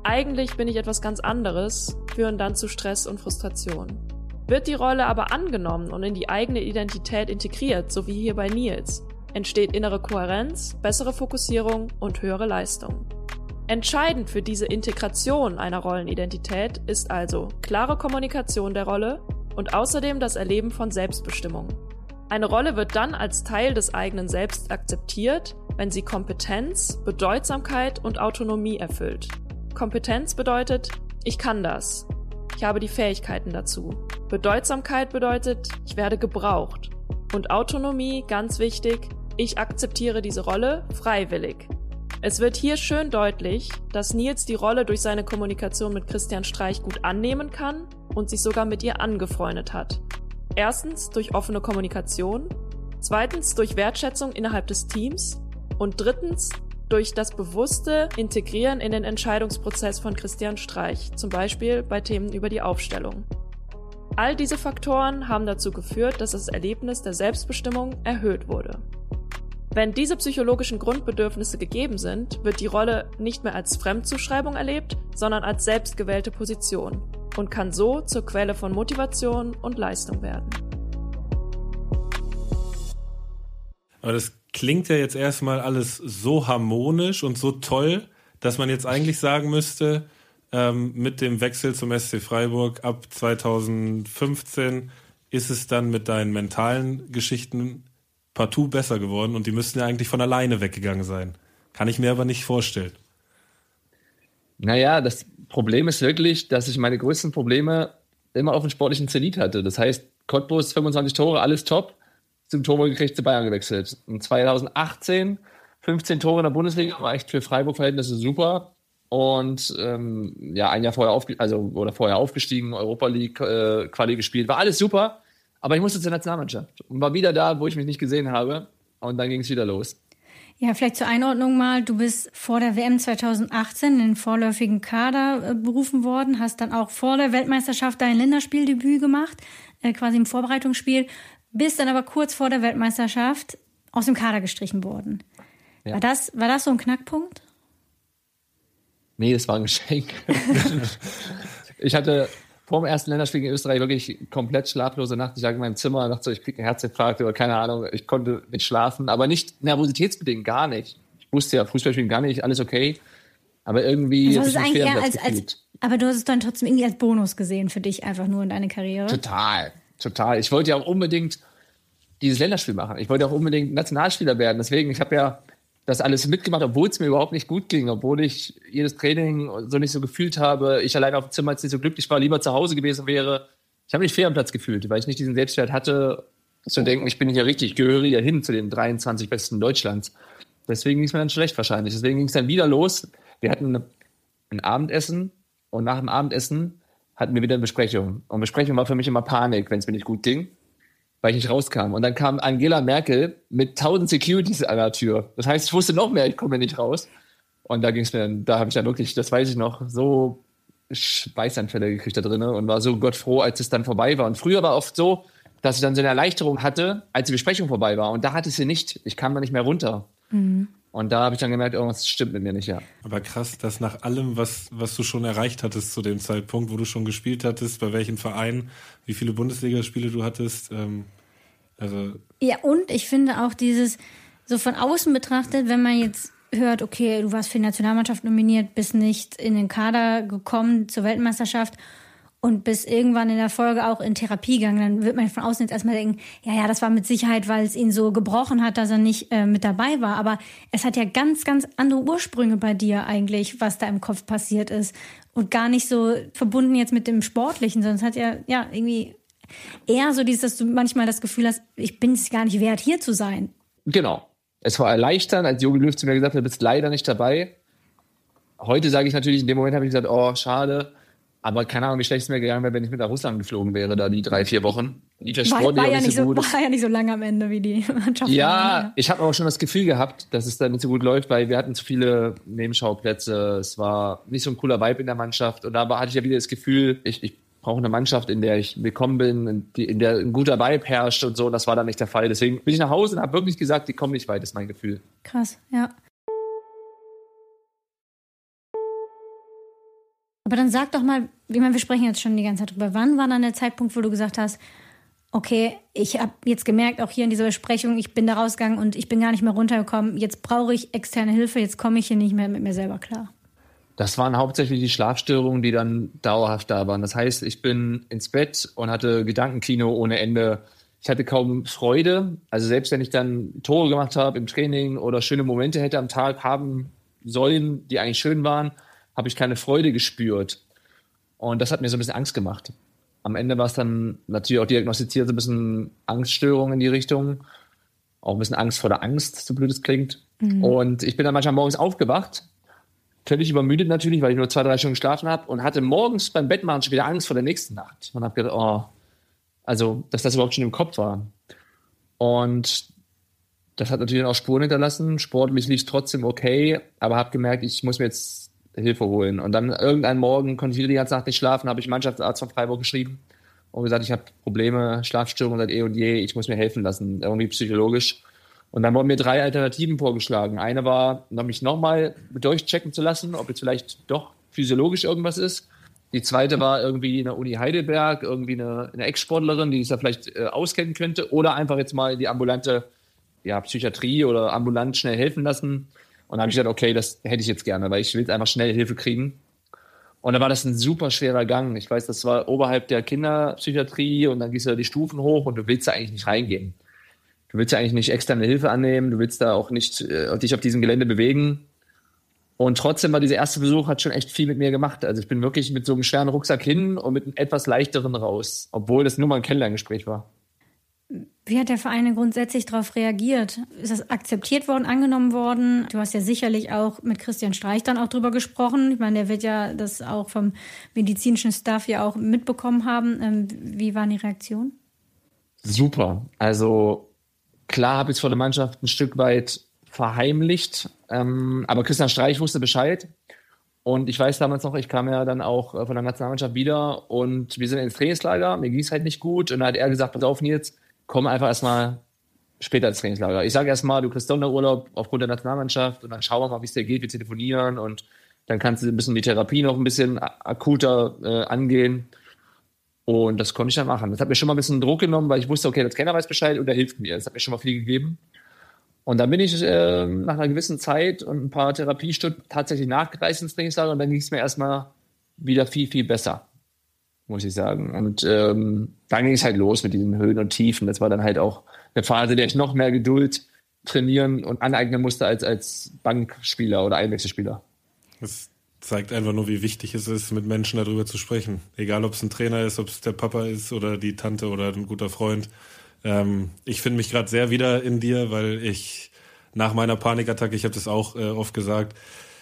eigentlich bin ich etwas ganz anderes, führen dann zu Stress und Frustration. Wird die Rolle aber angenommen und in die eigene Identität integriert, so wie hier bei Niels, entsteht innere Kohärenz, bessere Fokussierung und höhere Leistung. Entscheidend für diese Integration einer Rollenidentität ist also klare Kommunikation der Rolle und außerdem das Erleben von Selbstbestimmung. Eine Rolle wird dann als Teil des eigenen Selbst akzeptiert, wenn sie Kompetenz, Bedeutsamkeit und Autonomie erfüllt. Kompetenz bedeutet, ich kann das. Ich habe die Fähigkeiten dazu. Bedeutsamkeit bedeutet, ich werde gebraucht. Und Autonomie, ganz wichtig, ich akzeptiere diese Rolle freiwillig. Es wird hier schön deutlich, dass Niels die Rolle durch seine Kommunikation mit Christian Streich gut annehmen kann und sich sogar mit ihr angefreundet hat. Erstens durch offene Kommunikation, zweitens durch Wertschätzung innerhalb des Teams und drittens durch das bewusste Integrieren in den Entscheidungsprozess von Christian Streich, zum Beispiel bei Themen über die Aufstellung. All diese Faktoren haben dazu geführt, dass das Erlebnis der Selbstbestimmung erhöht wurde. Wenn diese psychologischen Grundbedürfnisse gegeben sind, wird die Rolle nicht mehr als Fremdzuschreibung erlebt, sondern als selbstgewählte Position und kann so zur Quelle von Motivation und Leistung werden. Aber das klingt ja jetzt erstmal alles so harmonisch und so toll, dass man jetzt eigentlich sagen müsste, ähm, mit dem Wechsel zum S C Freiburg ab zweitausendfünfzehn ist es dann mit deinen mentalen Geschichten partout besser geworden und die müssten ja eigentlich von alleine weggegangen sein. Kann ich mir aber nicht vorstellen. Naja, das Problem ist wirklich, dass ich meine größten Probleme immer auf dem sportlichen Zenit hatte. Das heißt, Cottbus, fünfundzwanzig Tore, alles top. Symptome gekriegt, zu Bayern gewechselt. Und zweitausendachtzehn, fünfzehn Tore in der Bundesliga, war echt für Freiburg-Verhältnisse super. Und ähm, ja, ein Jahr vorher, aufge- also, oder vorher aufgestiegen, Europa League äh, Quali gespielt, war alles super. Aber ich musste zur Nationalmannschaft und war wieder da, wo ich mich nicht gesehen habe. Und dann ging es wieder los. Ja, vielleicht zur Einordnung mal. Du bist vor der W M zweitausendachtzehn in den vorläufigen Kader äh, berufen worden, hast dann auch vor der Weltmeisterschaft dein Länderspieldebüt gemacht, äh, quasi im Vorbereitungsspiel, bist dann aber kurz vor der Weltmeisterschaft aus dem Kader gestrichen worden. Ja. War das, war das so ein Knackpunkt? Nee, das war ein Geschenk. Ich hatte vor dem ersten Länderspiel in Österreich wirklich komplett schlaflose Nacht. Ich lag in meinem Zimmer, dachte so, ich kriege einen Herzinfarkt oder keine Ahnung. Ich konnte nicht schlafen, aber nicht nervositätsbedingt, gar nicht. Ich wusste ja, Fußballspielen gar nicht, alles okay. Aber irgendwie also habe ich mich als, als, aber du hast es dann trotzdem irgendwie als Bonus gesehen für dich, einfach nur in deine Karriere. Total, total. Ich wollte ja auch unbedingt dieses Länderspiel machen. Ich wollte auch unbedingt Nationalspieler werden. Deswegen, ich habe ja das alles mitgemacht, obwohl es mir überhaupt nicht gut ging, obwohl ich jedes Training so nicht so gefühlt habe, ich allein auf dem Zimmer jetzt nicht so glücklich war, lieber zu Hause gewesen wäre. Ich habe mich fair am Platz gefühlt, weil ich nicht diesen Selbstwert hatte, zu denken, ich bin hier richtig, ich gehöre hier hin zu den dreiundzwanzig Besten Deutschlands. Deswegen ging es mir dann schlecht wahrscheinlich. Deswegen ging es dann wieder los. Wir hatten ein Abendessen und nach dem Abendessen hatten wir wieder eine Besprechung. Und Besprechung war für mich immer Panik, wenn es mir nicht gut ging, weil ich nicht rauskam. Und dann kam Angela Merkel mit tausend Securities an der Tür. Das heißt, ich wusste noch mehr, ich komme nicht raus. Und da ging es mir dann, da habe ich dann wirklich, das weiß ich noch, so Schweißanfälle gekriegt da drin und war so gottfroh, als es dann vorbei war. Und früher war oft so, dass ich dann so eine Erleichterung hatte, als die Besprechung vorbei war. Und da hatte ich sie nicht. Ich kam da nicht mehr runter. Mhm. Und da habe ich dann gemerkt, irgendwas stimmt mit mir nicht, ja. Aber krass, dass nach allem, was, was du schon erreicht hattest zu dem Zeitpunkt, wo du schon gespielt hattest, bei welchen Vereinen, wie viele Bundesligaspiele du hattest, ähm, also... Ja, und ich finde auch dieses, so von außen betrachtet, wenn man jetzt hört, okay, du warst für die Nationalmannschaft nominiert, bist nicht in den Kader gekommen zur Weltmeisterschaft und bist irgendwann in der Folge auch in Therapie gegangen, dann wird man von außen jetzt erstmal denken, ja, ja, das war mit Sicherheit, weil es ihn so gebrochen hat, dass er nicht äh, mit dabei war. Aber es hat ja ganz, ganz andere Ursprünge bei dir eigentlich, was da im Kopf passiert ist. Und gar nicht so verbunden jetzt mit dem Sportlichen, sondern es hat ja, ja irgendwie eher so dieses, dass du manchmal das Gefühl hast, ich bin es gar nicht wert, hier zu sein. Genau. Es war erleichternd, als Jogi Löw zu mir gesagt hat, du bist leider nicht dabei. Heute sage ich natürlich, in dem Moment habe ich gesagt, oh, schade. Aber keine Ahnung, wie schlecht es mir gegangen wäre, wenn ich mit nach Russland geflogen wäre, da die drei, vier Wochen. Die war, war, ja nicht so, gut. war ja nicht so lange am Ende wie die Mannschaft. Ja, ja. Ich habe aber schon das Gefühl gehabt, dass es da nicht so gut läuft, weil wir hatten zu viele Nebenschauplätze. Es war nicht so ein cooler Vibe in der Mannschaft. Und da hatte ich ja wieder das Gefühl, ich, ich brauche eine Mannschaft, in der ich willkommen bin, in, die, in der ein guter Vibe herrscht und so. Und das war dann nicht der Fall. Deswegen bin ich nach Hause und habe wirklich gesagt, die kommen nicht weit, ist mein Gefühl. Krass, ja. Aber dann sag doch mal, ich meine, wir sprechen jetzt schon die ganze Zeit drüber. Wann war dann der Zeitpunkt, wo du gesagt hast, okay, ich habe jetzt gemerkt, auch hier in dieser Besprechung, ich bin da rausgegangen und ich bin gar nicht mehr runtergekommen. Jetzt brauche ich externe Hilfe, jetzt komme ich hier nicht mehr mit mir selber klar. Das waren hauptsächlich die Schlafstörungen, die dann dauerhaft da waren. Das heißt, ich bin ins Bett und hatte Gedankenkino ohne Ende. Ich hatte kaum Freude. Also selbst wenn ich dann Tore gemacht habe im Training oder schöne Momente hätte am Tag haben sollen, die eigentlich schön waren, habe ich keine Freude gespürt. Und das hat mir so ein bisschen Angst gemacht. Am Ende war es dann natürlich auch diagnostiziert, so ein bisschen Angststörung in die Richtung. Auch ein bisschen Angst vor der Angst, so blöd es klingt. Mhm. Und ich bin dann manchmal morgens aufgewacht, völlig übermüdet natürlich, weil ich nur zwei, drei Stunden geschlafen habe und hatte morgens beim Bettmachen schon wieder Angst vor der nächsten Nacht. Und habe gedacht, oh, also, dass das überhaupt schon im Kopf war. Und das hat natürlich auch Spuren hinterlassen. Sportlich lief es trotzdem okay, aber habe gemerkt, ich muss mir jetzt Hilfe holen. Und dann irgendeinen Morgen konnte ich wieder die ganze Nacht nicht schlafen, habe ich Mannschaftsarzt von Freiburg geschrieben und gesagt, ich habe Probleme, Schlafstörungen seit eh und je, ich muss mir helfen lassen, irgendwie psychologisch. Und dann wurden mir drei Alternativen vorgeschlagen. Eine war, mich nochmal durchchecken zu lassen, ob jetzt vielleicht doch physiologisch irgendwas ist. Die zweite war irgendwie eine Uni Heidelberg, irgendwie eine, eine Ex-Sportlerin, die sich da vielleicht äh, auskennen könnte. Oder einfach jetzt mal die ambulante ja, Psychiatrie oder ambulant schnell helfen lassen. Und dann habe ich gesagt, okay, das hätte ich jetzt gerne, weil ich will einfach schnell Hilfe kriegen. Und dann war das ein super schwerer Gang. Ich weiß, das war oberhalb der Kinderpsychiatrie und dann gehst du da die Stufen hoch und du willst da eigentlich nicht reingehen. Du willst ja eigentlich nicht externe Hilfe annehmen, du willst da auch nicht äh, dich auf diesem Gelände bewegen. Und trotzdem war dieser erste Besuch, hat schon echt viel mit mir gemacht. Also ich bin wirklich mit so einem schweren Rucksack hin und mit einem etwas leichteren raus, obwohl das nur mal ein Kennenlerngespräch war. Wie hat der Verein grundsätzlich darauf reagiert? Ist das akzeptiert worden, angenommen worden? Du hast ja sicherlich auch mit Christian Streich dann auch drüber gesprochen. Ich meine, der wird ja das auch vom medizinischen Staff ja auch mitbekommen haben. Wie waren die Reaktionen? Super. Also klar habe ich es vor der Mannschaft ein Stück weit verheimlicht, ähm, aber Christian Streich wusste Bescheid. Und ich weiß damals noch, ich kam ja dann auch von der Nationalmannschaft wieder und wir sind ins Trainingslager, mir ging es halt nicht gut. Und dann hat er gesagt, pass auf Nils, komm einfach erstmal später ins Trainingslager. Ich sage erstmal, du kriegst Sonderurlaub aufgrund der Nationalmannschaft und dann schauen wir mal, wie es dir geht, wir telefonieren und dann kannst du ein bisschen die Therapie noch ein bisschen akuter äh, angehen. Und das konnte ich dann machen. Das hat mir schon mal ein bisschen Druck genommen, weil ich wusste, okay, der Trainer weiß Bescheid und der hilft mir. Das hat mir schon mal viel gegeben. Und dann bin ich äh, nach einer gewissen Zeit und ein paar Therapiestunden tatsächlich nachgereist ins Trainingslager und dann ging es mir erstmal wieder viel, viel besser, muss ich sagen. Und ähm, dann ging es halt los mit diesen Höhen und Tiefen. Das war dann halt auch eine Phase, in der ich noch mehr Geduld trainieren und aneignen musste als, als Bankspieler oder Einwechselspieler. Das zeigt einfach nur, wie wichtig es ist, mit Menschen darüber zu sprechen. Egal, ob es ein Trainer ist, ob es der Papa ist oder die Tante oder ein guter Freund. Ähm, ich finde mich gerade sehr wieder in dir, weil ich nach meiner Panikattacke, ich habe das auch äh, oft gesagt,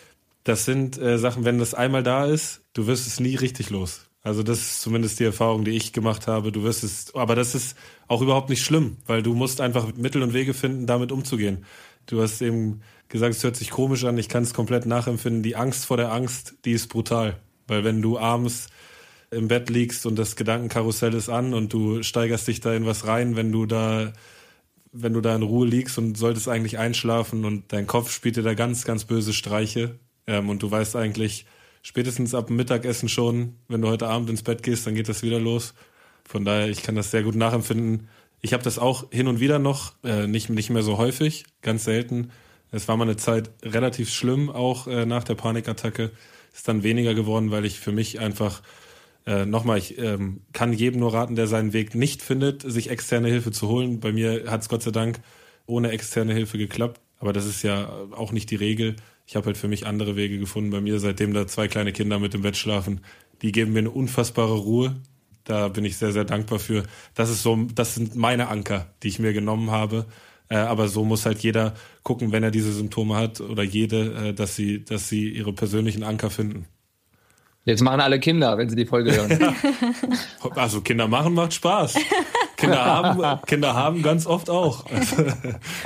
das sind äh, Sachen, wenn das einmal da ist, du wirst es nie richtig los. Also das ist zumindest die Erfahrung, die ich gemacht habe. Du wirst es, aber das ist auch überhaupt nicht schlimm, weil du musst einfach Mittel und Wege finden, damit umzugehen. Du hast eben gesagt, es hört sich komisch an, ich kann es komplett nachempfinden. Die Angst vor der Angst, die ist brutal. Weil wenn du abends im Bett liegst und das Gedankenkarussell ist an und du steigerst dich da in was rein, wenn du da, wenn du da in Ruhe liegst und solltest eigentlich einschlafen und dein Kopf spielt dir da ganz, ganz böse Streiche ähm, und du weißt eigentlich, spätestens ab dem Mittagessen schon, wenn du heute Abend ins Bett gehst, dann geht das wieder los. Von daher, ich kann das sehr gut nachempfinden. Ich habe das auch hin und wieder noch, äh, nicht, nicht mehr so häufig, ganz selten. Es war mal eine Zeit relativ schlimm, auch äh, nach der Panikattacke. Ist dann weniger geworden, weil ich für mich einfach, äh, nochmal, ich ähm, kann jedem nur raten, der seinen Weg nicht findet, sich externe Hilfe zu holen. Bei mir hat es Gott sei Dank ohne externe Hilfe geklappt. Aber das ist ja auch nicht die Regel. Ich habe halt für mich andere Wege gefunden bei mir, seitdem da zwei kleine Kinder mit im Bett schlafen. Die geben mir eine unfassbare Ruhe. Da bin ich sehr, sehr dankbar für. Das ist so, das sind meine Anker, die ich mir genommen habe. Äh, aber so muss halt jeder gucken, wenn er diese Symptome hat oder jede, äh, dass sie, dass sie ihre persönlichen Anker finden. Jetzt machen alle Kinder, wenn sie die Folge hören. Also Kinder machen macht Spaß. Kinder haben, Kinder haben ganz oft auch.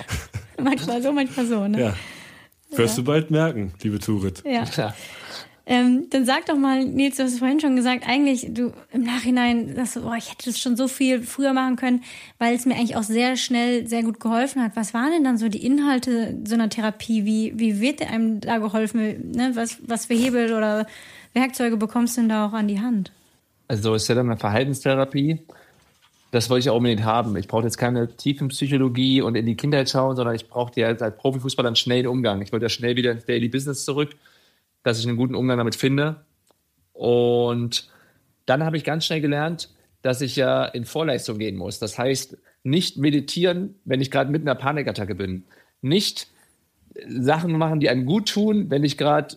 Manchmal so, manchmal so, ne? Ja. Wirst ja. du bald merken, liebe Turit. Ja. Ja. Ähm, dann sag doch mal, Nils, du hast es vorhin schon gesagt, eigentlich du im Nachhinein sagst du, oh, ich hätte das schon so viel früher machen können, weil es mir eigentlich auch sehr schnell sehr gut geholfen hat. Was waren denn dann so die Inhalte so einer Therapie? Wie, wie wird einem da geholfen? Ne? Was, was für Hebel oder Werkzeuge bekommst du denn da auch an die Hand? Also es ist ja dann eine Verhaltenstherapie. Das wollte ich auch unbedingt haben. Ich brauche jetzt keine Tiefenpsychologie und in die Kindheit schauen, sondern ich brauchte ja als Profifußballer einen schnellen Umgang. Ich wollte ja schnell wieder ins Daily Business zurück, dass ich einen guten Umgang damit finde. Und dann habe ich ganz schnell gelernt, dass ich ja in Vorleistung gehen muss. Das heißt, nicht meditieren, wenn ich gerade mitten in einer Panikattacke bin. Nicht Sachen machen, die einem gut tun, wenn ich gerade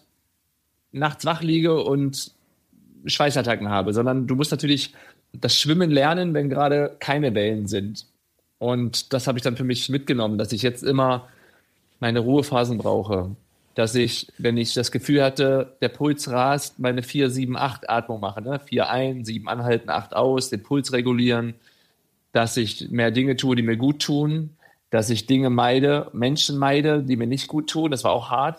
nachts wach liege und Schweißattacken habe, sondern du musst natürlich das Schwimmen lernen, wenn gerade keine Wellen sind. Und das habe ich dann für mich mitgenommen, dass ich jetzt immer meine Ruhephasen brauche. Dass ich, wenn ich das Gefühl hatte, der Puls rast, meine vier sieben acht Atmung mache. Ne? vier ein, sieben anhalten, acht aus, den Puls regulieren. Dass ich mehr Dinge tue, die mir gut tun. Dass ich Dinge meide, Menschen meide, die mir nicht gut tun. Das war auch hart,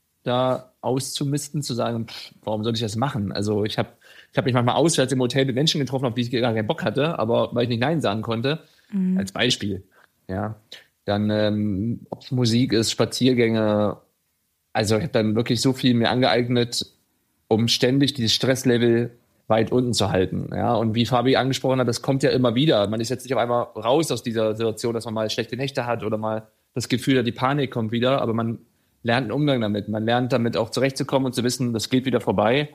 da auszumisten, zu sagen, pff, warum soll ich das machen? Also ich habe Ich habe mich manchmal auswärts im Hotel mit Menschen getroffen, auf die ich gar keinen Bock hatte, aber weil ich nicht Nein sagen konnte, mhm. als Beispiel. Ja, dann ähm, ob es Musik ist, Spaziergänge. Also ich habe dann wirklich so viel mir angeeignet, um ständig dieses Stresslevel weit unten zu halten. Ja, und wie Fabi angesprochen hat, das kommt ja immer wieder. Man ist jetzt nicht auf einmal raus aus dieser Situation, dass man mal schlechte Nächte hat oder mal das Gefühl hat, die Panik kommt wieder, aber man lernt einen Umgang damit. Man lernt damit auch zurechtzukommen und zu wissen, das geht wieder vorbei.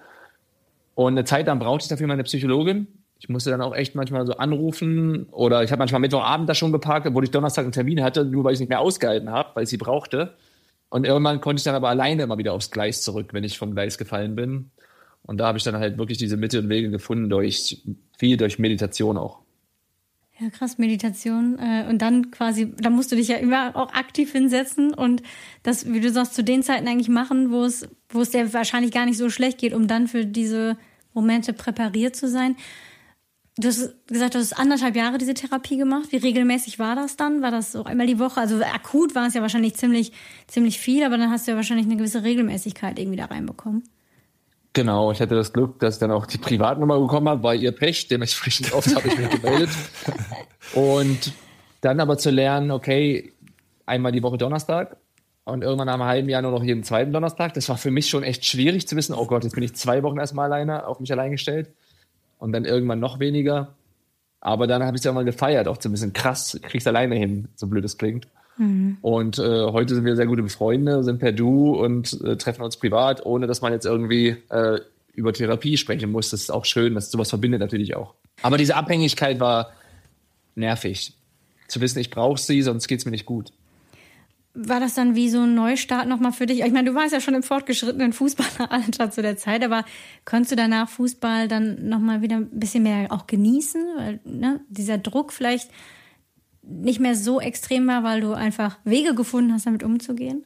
Und eine Zeit lang brauchte ich dafür meine Psychologin. Ich musste dann auch echt manchmal so anrufen oder ich habe manchmal Mittwochabend da schon geparkt, obwohl ich Donnerstag einen Termin hatte, nur weil ich es nicht mehr ausgehalten habe, weil ich sie brauchte. Und irgendwann konnte ich dann aber alleine immer wieder aufs Gleis zurück, wenn ich vom Gleis gefallen bin. Und da habe ich dann halt wirklich diese Mittel und Wege gefunden, durch viel durch Meditation auch. Ja, krass, Meditation. Und dann quasi, da musst du dich ja immer auch aktiv hinsetzen und das, wie du sagst, zu den Zeiten eigentlich machen, wo es, wo es dir wahrscheinlich gar nicht so schlecht geht, um dann für diese Momente präpariert zu sein. Du hast gesagt, du hast anderthalb Jahre diese Therapie gemacht. Wie regelmäßig war das dann? War das so einmal die Woche? Also akut war es ja wahrscheinlich ziemlich, ziemlich viel, aber dann hast du ja wahrscheinlich eine gewisse Regelmäßigkeit irgendwie da reinbekommen. Genau, ich hatte das Glück, dass ich dann auch die Privatnummer bekommen habe, war ihr Pech, dementsprechend oft habe ich mich gemeldet. Und dann aber zu lernen, okay, einmal die Woche Donnerstag und irgendwann nach einem halben Jahr nur noch jeden zweiten Donnerstag. Das war für mich schon echt schwierig zu wissen, oh Gott, jetzt bin ich zwei Wochen erstmal alleine, auf mich allein gestellt und dann irgendwann noch weniger. Aber dann habe ich es ja mal gefeiert, auch so ein bisschen krass, krieg's alleine hin, so blöd es klingt. Mhm. Und äh, heute sind wir sehr gute Freunde, sind per Du und äh, treffen uns privat, ohne dass man jetzt irgendwie äh, über Therapie sprechen muss. Das ist auch schön, dass sowas verbindet natürlich auch. Aber diese Abhängigkeit war nervig. Zu wissen, ich brauche sie, sonst geht's mir nicht gut. War das dann wie so ein Neustart nochmal für dich? Ich meine, du warst ja schon im fortgeschrittenen Fußballeralter zu der Zeit, aber konntest du danach Fußball dann nochmal wieder ein bisschen mehr auch genießen? Weil, ne, dieser Druck vielleicht nicht mehr so extrem war, weil du einfach Wege gefunden hast, damit umzugehen?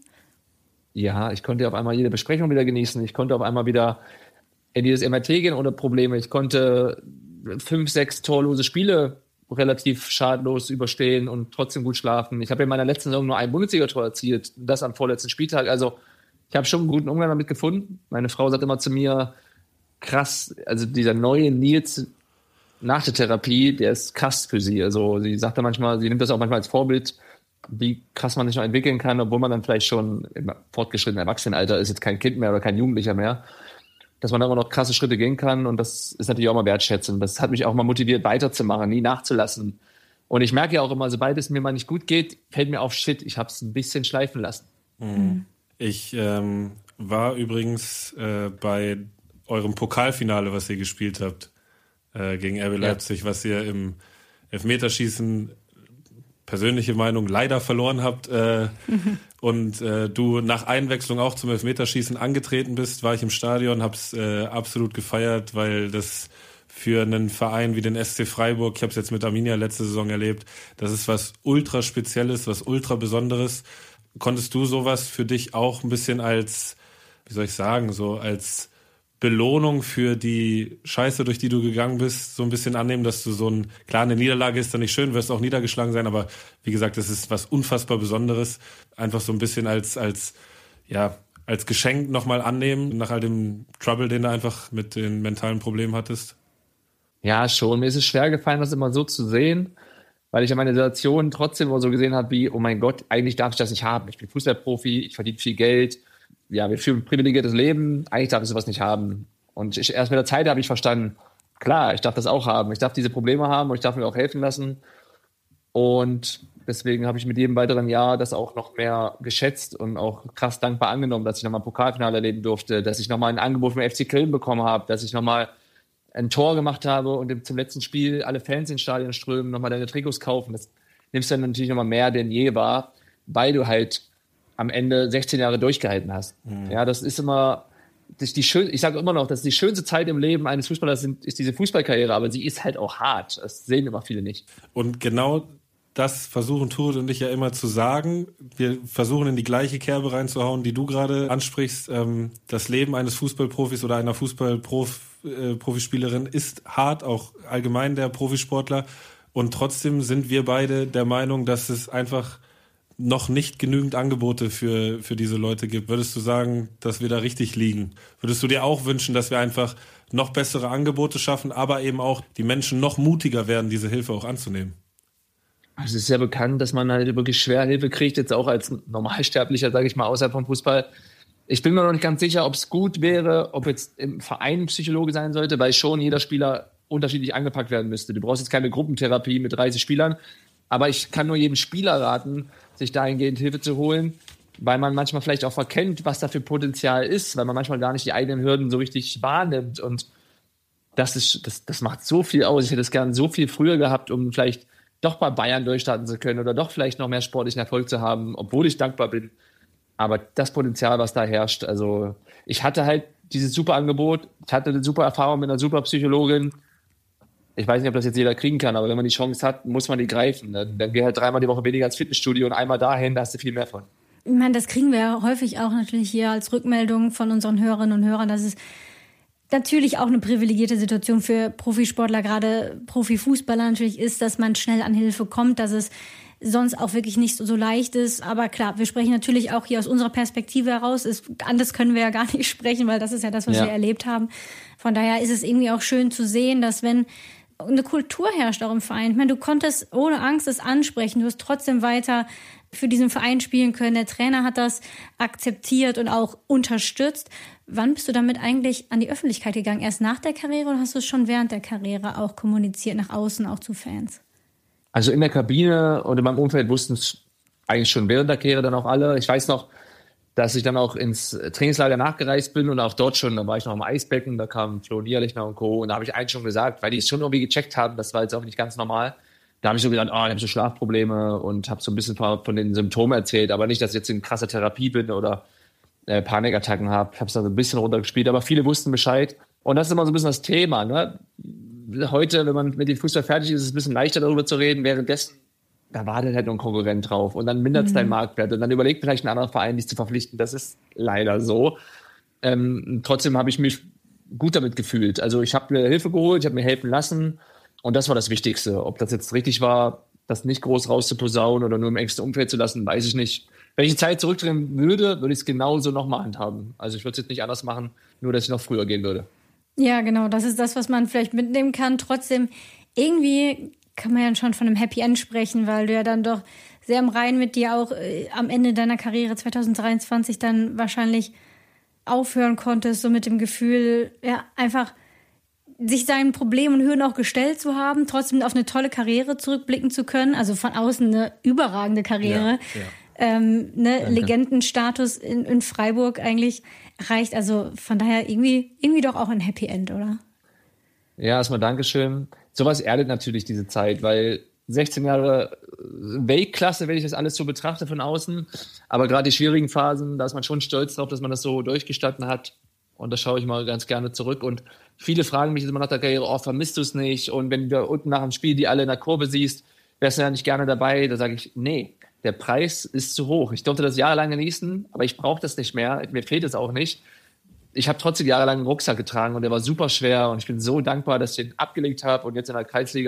Ja, ich konnte auf einmal jede Besprechung wieder genießen. Ich konnte auf einmal wieder in dieses M R T gehen ohne Probleme. Ich konnte fünf, sechs torlose Spiele relativ schadlos überstehen und trotzdem gut schlafen. Ich habe in meiner letzten Saison nur ein Bundesligator erzielt, das am vorletzten Spieltag. Also ich habe schon einen guten Umgang damit gefunden. Meine Frau sagt immer zu mir, krass, also dieser neue Nils nach der Therapie, der ist krass für sie. Also sie sagt da manchmal, sie nimmt das auch manchmal als Vorbild, wie krass man sich noch entwickeln kann, obwohl man dann vielleicht schon im fortgeschrittenen Erwachsenenalter ist, jetzt kein Kind mehr oder kein Jugendlicher mehr, dass man da immer noch krasse Schritte gehen kann und das ist natürlich auch mal wertschätzend. Das hat mich auch mal motiviert, weiterzumachen, nie nachzulassen. Und ich merke ja auch immer, sobald es mir mal nicht gut geht, fällt mir auf, shit, ich habe es ein bisschen schleifen lassen. Mhm. Ich ähm, war übrigens äh, bei eurem Pokalfinale, was ihr gespielt habt, äh, gegen R B Leipzig, ja. Was ihr im Elfmeterschießen, persönliche Meinung, leider verloren habt äh, mhm. und äh, du nach Einwechslung auch zum Elfmeterschießen angetreten bist, war ich im Stadion, hab's äh, absolut gefeiert, weil das für einen Verein wie den S C Freiburg, ich habe es jetzt mit Arminia letzte Saison erlebt, das ist was ultra Spezielles, was ultra Besonderes. Konntest du sowas für dich auch ein bisschen als, wie soll ich sagen, so als Belohnung für die Scheiße, durch die du gegangen bist, so ein bisschen annehmen, dass du so ein, klar, eine Niederlage ist dann nicht schön, wirst auch niedergeschlagen sein, aber wie gesagt, das ist was unfassbar Besonderes, einfach so ein bisschen als, als, ja, als Geschenk nochmal annehmen, nach all dem Trouble, den du einfach mit den mentalen Problemen hattest? Ja, schon. Mir ist es schwer gefallen, das immer so zu sehen, weil ich ja meine Situation trotzdem immer so gesehen habe wie, oh mein Gott, eigentlich darf ich das nicht haben. Ich bin Fußballprofi, ich verdiene viel Geld, ja, wir führen ein privilegiertes Leben, eigentlich darf ich sowas nicht haben. Und ich, erst mit der Zeit habe ich verstanden, klar, ich darf das auch haben. Ich darf diese Probleme haben und ich darf mir auch helfen lassen. Und deswegen habe ich mit jedem weiteren Jahr das auch noch mehr geschätzt und auch krass dankbar angenommen, dass ich nochmal ein Pokalfinale erleben durfte, dass ich nochmal ein Angebot vom F C Köln bekommen habe, dass ich nochmal ein Tor gemacht habe und zum letzten Spiel alle Fans ins Stadion strömen, nochmal deine Trikots kaufen. Das nimmst du dann natürlich nochmal mehr denn je wahr, weil du halt am Ende sechzehn Jahre durchgehalten hast. Mhm. Ja, das ist immer, das ist die schön, ich sage immer noch, das ist die schönste Zeit im Leben eines Fußballers, sind, ist diese Fußballkarriere, aber sie ist halt auch hart. Das sehen immer viele nicht. Und genau das versuchen Turit und ich ja immer zu sagen. Wir versuchen in die gleiche Kerbe reinzuhauen, die du gerade ansprichst. Das Leben eines Fußballprofis oder einer Fußballprofispielerin ist hart, auch allgemein der Profisportler. Und trotzdem sind wir beide der Meinung, dass es einfach noch nicht genügend Angebote für, für diese Leute gibt. Würdest du sagen, dass wir da richtig liegen? Würdest du dir auch wünschen, dass wir einfach noch bessere Angebote schaffen, aber eben auch die Menschen noch mutiger werden, diese Hilfe auch anzunehmen? Also es ist ja bekannt, dass man halt wirklich schwer Hilfe kriegt, jetzt auch als Normalsterblicher, sage ich mal, außerhalb vom Fußball. Ich bin mir noch nicht ganz sicher, ob es gut wäre, ob jetzt im Verein ein Psychologe sein sollte, weil schon jeder Spieler unterschiedlich angepackt werden müsste. Du brauchst jetzt keine Gruppentherapie mit dreißig Spielern, aber ich kann nur jedem Spieler raten, sich dahingehend Hilfe zu holen, weil man manchmal vielleicht auch verkennt, was da für Potenzial ist, weil man manchmal gar nicht die eigenen Hürden so richtig wahrnimmt und das ist, das, das macht so viel aus. Ich hätte es gern so viel früher gehabt, um vielleicht doch bei Bayern durchstarten zu können oder doch vielleicht noch mehr sportlichen Erfolg zu haben, obwohl ich dankbar bin. Aber das Potenzial, was da herrscht, also ich hatte halt dieses super Angebot, ich hatte eine super Erfahrung mit einer super Psychologin. Ich weiß nicht, ob das jetzt jeder kriegen kann, aber wenn man die Chance hat, muss man die greifen. Dann, dann geh halt dreimal die Woche weniger ins Fitnessstudio und einmal dahin, da hast du viel mehr von. Ich meine, das kriegen wir ja häufig auch natürlich hier als Rückmeldung von unseren Hörerinnen und Hörern, dass es natürlich auch eine privilegierte Situation für Profisportler, gerade Profifußballer natürlich ist, dass man schnell an Hilfe kommt, dass es sonst auch wirklich nicht so, so leicht ist. Aber klar, wir sprechen natürlich auch hier aus unserer Perspektive heraus. Ist, anders können wir ja gar nicht sprechen, weil das ist ja das, was ja. wir erlebt haben. Von daher ist es irgendwie auch schön zu sehen, dass wenn eine Kultur herrscht auch im Verein. Ich meine, du konntest ohne Angst es ansprechen. Du hast trotzdem weiter für diesen Verein spielen können. Der Trainer hat das akzeptiert und auch unterstützt. Wann bist du damit eigentlich an die Öffentlichkeit gegangen? Erst nach der Karriere oder hast du es schon während der Karriere auch kommuniziert, nach außen, auch zu Fans? Also in der Kabine und in meinem Umfeld wussten es eigentlich schon während der Karriere dann auch alle. Ich weiß noch, dass ich dann auch ins Trainingslager nachgereist bin und auch dort schon, da war ich noch am Eisbecken, da kam Flo Nierlichner und Co. Und da habe ich eigentlich schon gesagt, weil die es schon irgendwie gecheckt haben, das war jetzt auch nicht ganz normal. Da habe ich so gesagt, oh, ich habe so Schlafprobleme und habe so ein bisschen von den Symptomen erzählt, aber nicht, dass ich jetzt in krasser Therapie bin oder äh, Panikattacken habe. Ich habe es dann so ein bisschen runtergespielt, aber viele wussten Bescheid. Und das ist immer so ein bisschen das Thema. Ne? Heute, wenn man mit dem Fußball fertig ist, ist es ein bisschen leichter darüber zu reden. Währenddessen, da wartet halt noch ein Konkurrent drauf und dann mindert es mhm. deinen Marktwert und dann überlegt vielleicht ein anderer Verein, dich zu verpflichten. Das ist leider so. Ähm, trotzdem habe ich mich gut damit gefühlt. Also ich habe mir Hilfe geholt, ich habe mir helfen lassen. Und das war das Wichtigste. Ob das jetzt richtig war, das nicht groß rauszuposaunen oder nur im engsten Umfeld zu lassen, weiß ich nicht. Wenn ich die Zeit zurückdrehen würde, würde ich es genauso nochmal handhaben. Also ich würde es jetzt nicht anders machen, nur dass ich noch früher gehen würde. Ja, genau. Das ist das, was man vielleicht mitnehmen kann. Trotzdem, irgendwie kann man ja schon von einem Happy End sprechen, weil du ja dann doch sehr im Reinen mit dir auch äh, am Ende deiner Karriere zwanzig dreiundzwanzig dann wahrscheinlich aufhören konntest, so mit dem Gefühl, ja, einfach sich seinen Problemen und Hürden auch gestellt zu haben, trotzdem auf eine tolle Karriere zurückblicken zu können, also von außen eine überragende Karriere, ja, ja. Ähm, ne, Legendenstatus in, in Freiburg eigentlich erreicht, also von daher irgendwie, irgendwie doch auch ein Happy End, oder? Ja, erstmal Dankeschön. Sowas erdet natürlich diese Zeit, weil sechzehn Jahre Weltklasse, wenn ich das alles so betrachte von außen, aber gerade die schwierigen Phasen, da ist man schon stolz drauf, dass man das so durchgestanden hat. Und da schaue ich mal ganz gerne zurück. Und viele fragen mich immer nach der Karriere, oh, vermisst du es nicht? Und wenn du unten nach dem Spiel die alle in der Kurve siehst, wärst du ja nicht gerne dabei. Da sage ich, nee, der Preis ist zu hoch. Ich durfte das jahrelang genießen, aber ich brauche das nicht mehr. Mir fehlt es auch nicht. Ich habe trotzdem jahrelang einen Rucksack getragen und der war super schwer. Und ich bin so dankbar, dass ich den abgelegt habe und jetzt in der Kreisliga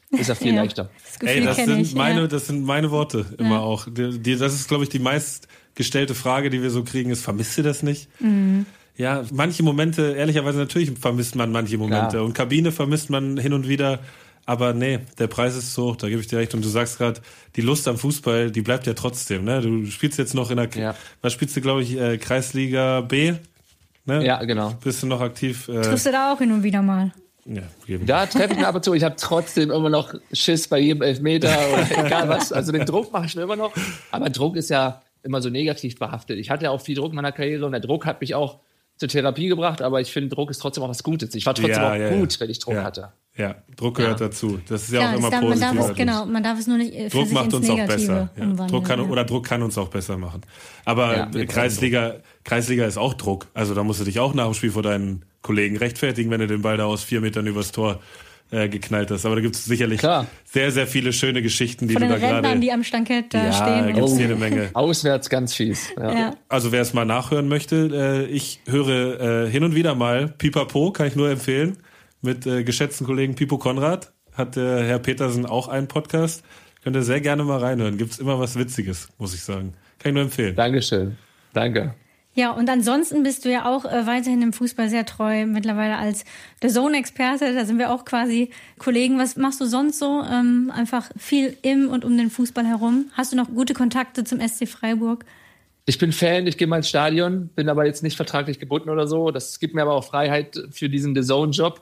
ist ja viel Ja. leichter. Das Gefühl Ey, das kenne sind ich. meine, ja. das sind meine Worte immer Ja. auch. Die, die, das ist, glaube ich, die meistgestellte Frage, die wir so kriegen, ist, vermisst ihr das nicht? Mhm. Ja, manche Momente, ehrlicherweise natürlich vermisst man manche Momente. Klar. Und Kabine vermisst man hin und wieder. Aber nee, der Preis ist so hoch, da gebe ich dir recht. Und du sagst gerade, die Lust am Fußball, die bleibt ja trotzdem. Ne? Du spielst jetzt noch in der, Ja. was spielst du, glaube ich, äh, Kreisliga B? Ne? Ja, genau. Bist du noch aktiv? Äh, Triffst du da auch hin und wieder mal? ja, eben. Da treffe ich mich ab und zu. Ich habe trotzdem immer noch Schiss bei jedem Elfmeter oder egal was. Also den Druck mache ich mir immer noch. Aber Druck ist ja immer so negativ behaftet. Ich hatte ja auch viel Druck in meiner Karriere und der Druck hat mich auch zur Therapie gebracht. Aber ich finde, Druck ist trotzdem auch was Gutes. Ich war trotzdem Ja, auch ja, gut, ja. wenn ich Druck Ja. hatte. Ja, Druck gehört Ja. dazu. Das ist ja, Ja, auch immer das darf, man darf positiv. es, genau, man darf es nur nicht äh, für Druck sich macht ins uns auch Negative besser. Ja. umwandeln. Druck kann, ja. Oder Druck kann uns auch besser machen. Aber Ja, wir Kreisliga, Kreisliga ist auch Druck. Also da musst du dich auch nach dem Spiel vor deinen Kollegen rechtfertigen, wenn du den Ball da aus vier Metern übers Tor äh, geknallt hast. Aber da gibt es sicherlich Klar. sehr, sehr viele schöne Geschichten, die Von du den da Rentnern, gerade... die am Stankett da Ja, stehen. da gibt's und- jede Menge. Auswärts ganz fies. Ja. Ja. Also wer es mal nachhören möchte, äh, ich höre äh, hin und wieder mal Pipapo, kann ich nur empfehlen, mit äh, geschätzten Kollegen Pipo Konrad. Hat der Herr Petersen auch einen Podcast. Könnt ihr sehr gerne mal reinhören. Gibt's immer was Witziges, muss ich sagen. Kann ich nur empfehlen. Dankeschön. Danke. Ja, und ansonsten bist du ja auch äh, weiterhin im Fußball sehr treu, mittlerweile als The Zone-Experte. Da sind wir auch quasi Kollegen. Was machst du sonst so? Ähm, einfach viel im und um den Fußball herum. Hast du noch gute Kontakte zum S C Freiburg? Ich bin Fan, ich gehe mal ins Stadion, bin aber jetzt nicht vertraglich gebunden oder so. Das gibt mir aber auch Freiheit für diesen The Zone-Job.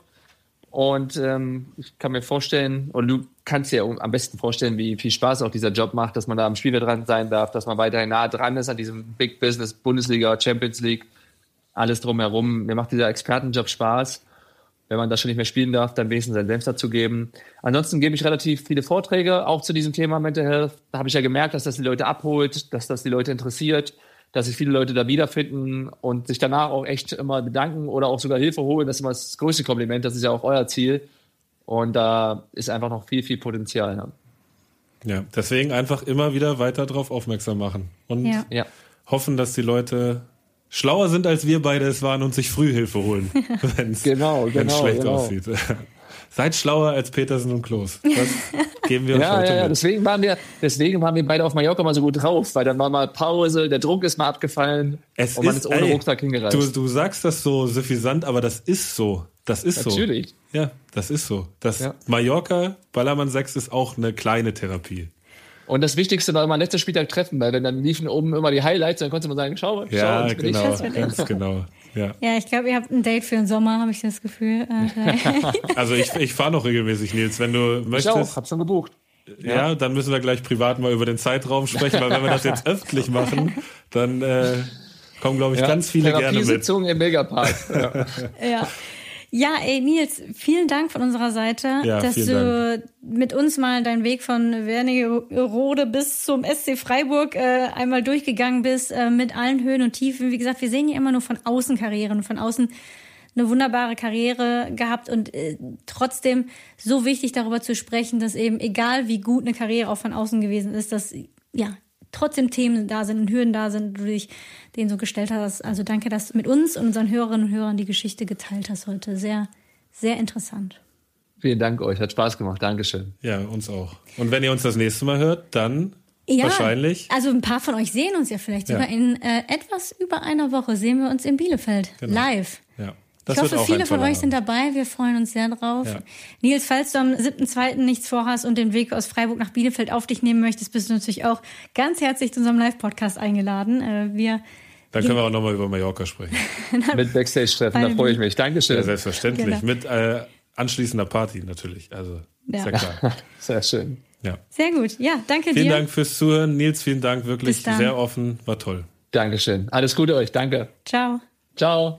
Und ähm, ich kann mir vorstellen, und du kannst dir am besten vorstellen, wie viel Spaß auch dieser Job macht, dass man da am Spiel dran sein darf, dass man weiterhin nah dran ist an diesem Big Business, Bundesliga, Champions League, alles drumherum. Mir macht dieser Expertenjob Spaß. Wenn man das schon nicht mehr spielen darf, dann wenigstens seinen Senf dazu geben. Ansonsten gebe ich relativ viele Vorträge, auch zu diesem Thema Mental Health. Da habe ich ja gemerkt, dass das die Leute abholt, dass das die Leute interessiert, dass sich viele Leute da wiederfinden und sich danach auch echt immer bedanken oder auch sogar Hilfe holen. Das ist immer das größte Kompliment, das ist ja auch euer Ziel. Und da ist einfach noch viel, viel Potenzial. Ja, Ja, deswegen einfach immer wieder weiter drauf aufmerksam machen. Und Ja. ja. hoffen, dass die Leute schlauer sind, als wir beide es waren und sich früh Hilfe holen, wenn es Genau, genau, schlecht genau. aussieht. Seid schlauer als Petersen und Klos. Das geben wir uns Ja, heute ja, ja. mit. Deswegen waren wir, deswegen waren wir beide auf Mallorca mal so gut drauf, weil dann war mal Pause, der Druck ist mal abgefallen Es und man ist, ist ohne ey, Rucksack hingereist. Du, du sagst das so suffisant, aber das ist so. Das ist Natürlich. so. Ja, das ist so. Das Ja. Mallorca, Ballermann sechs ist auch eine kleine Therapie. Und das Wichtigste war immer letzter Spieltag treffen, weil wenn dann liefen oben immer die Highlights, dann konntest du mal sagen, schau, schau, Ja, jetzt bin genau, ich. ganz genau. Ja. Ja, ich glaube, ihr habt ein Date für den Sommer, habe ich das Gefühl. Äh, vielleicht. Also ich, ich fahre noch regelmäßig, Nils. Wenn du Ich möchtest, auch, hab schon gebucht. ja, dann müssen wir gleich privat mal über den Zeitraum sprechen, weil wenn wir das jetzt öffentlich machen, dann äh, kommen, glaube ich, Ja, ganz viele gerne mit. Therapiesitzung im Megapark. Ja. Ja. Ja, ey Nils, vielen Dank von unserer Seite, Ja, dass vielen du mit uns mal deinen Weg von Wernigerode bis zum S C Freiburg äh, einmal durchgegangen bist, äh, mit allen Höhen und Tiefen. Wie gesagt, wir sehen ja immer nur von außen Karrieren, von außen eine wunderbare Karriere gehabt und äh, trotzdem so wichtig darüber zu sprechen, dass eben egal wie gut eine Karriere auch von außen gewesen ist, dass ja trotzdem Themen da sind und Hürden da sind, du dich denen so gestellt hast. Also danke, dass du mit uns und unseren Hörerinnen und Hörern die Geschichte geteilt hast heute. Sehr, sehr interessant. Vielen Dank euch, hat Spaß gemacht. Dankeschön. Ja, uns auch. Und wenn ihr uns das nächste Mal hört, dann Ja, wahrscheinlich. also ein paar von euch sehen uns ja vielleicht Ja. sogar in äh, etwas über einer Woche sehen wir uns in Bielefeld Genau. live. Ja. Ich Das wird hoffe, auch viele ein von toller euch sind Abend. dabei. Wir freuen uns sehr drauf. Ja. Nils, falls du am siebten zweiten nichts vorhast und den Weg aus Freiburg nach Bielefeld auf dich nehmen möchtest, bist du natürlich auch ganz herzlich zu unserem Live-Podcast eingeladen. Äh, wir Dann können wir auch nochmal über Mallorca sprechen. Mit Backstage-Treffen, da freue ich mich. Dankeschön. Ja, selbstverständlich. Genau. Mit äh, anschließender Party natürlich. Also, Ja. ist ja klar. Sehr schön. Ja. Sehr gut. Ja, danke Vielen dir. Dank fürs Zuhören. Nils, vielen Dank. Wirklich Bis dann. sehr offen. War toll. Dankeschön. Alles Gute euch. Danke. Ciao. Ciao.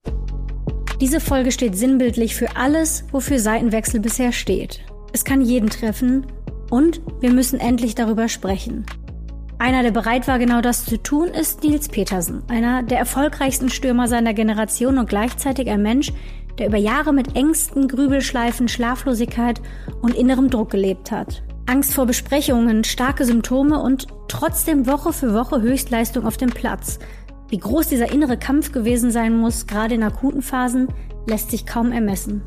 Diese Folge steht sinnbildlich für alles, wofür Seitenwechsel bisher steht. Es kann jeden treffen und wir müssen endlich darüber sprechen. Einer, der bereit war, genau das zu tun, ist Nils Petersen, einer der erfolgreichsten Stürmer seiner Generation und gleichzeitig ein Mensch, der über Jahre mit Ängsten, Grübelschleifen, Schlaflosigkeit und innerem Druck gelebt hat. Angst vor Besprechungen, starke Symptome und trotzdem Woche für Woche Höchstleistung auf dem Platz. Wie groß dieser innere Kampf gewesen sein muss, gerade in akuten Phasen, lässt sich kaum ermessen.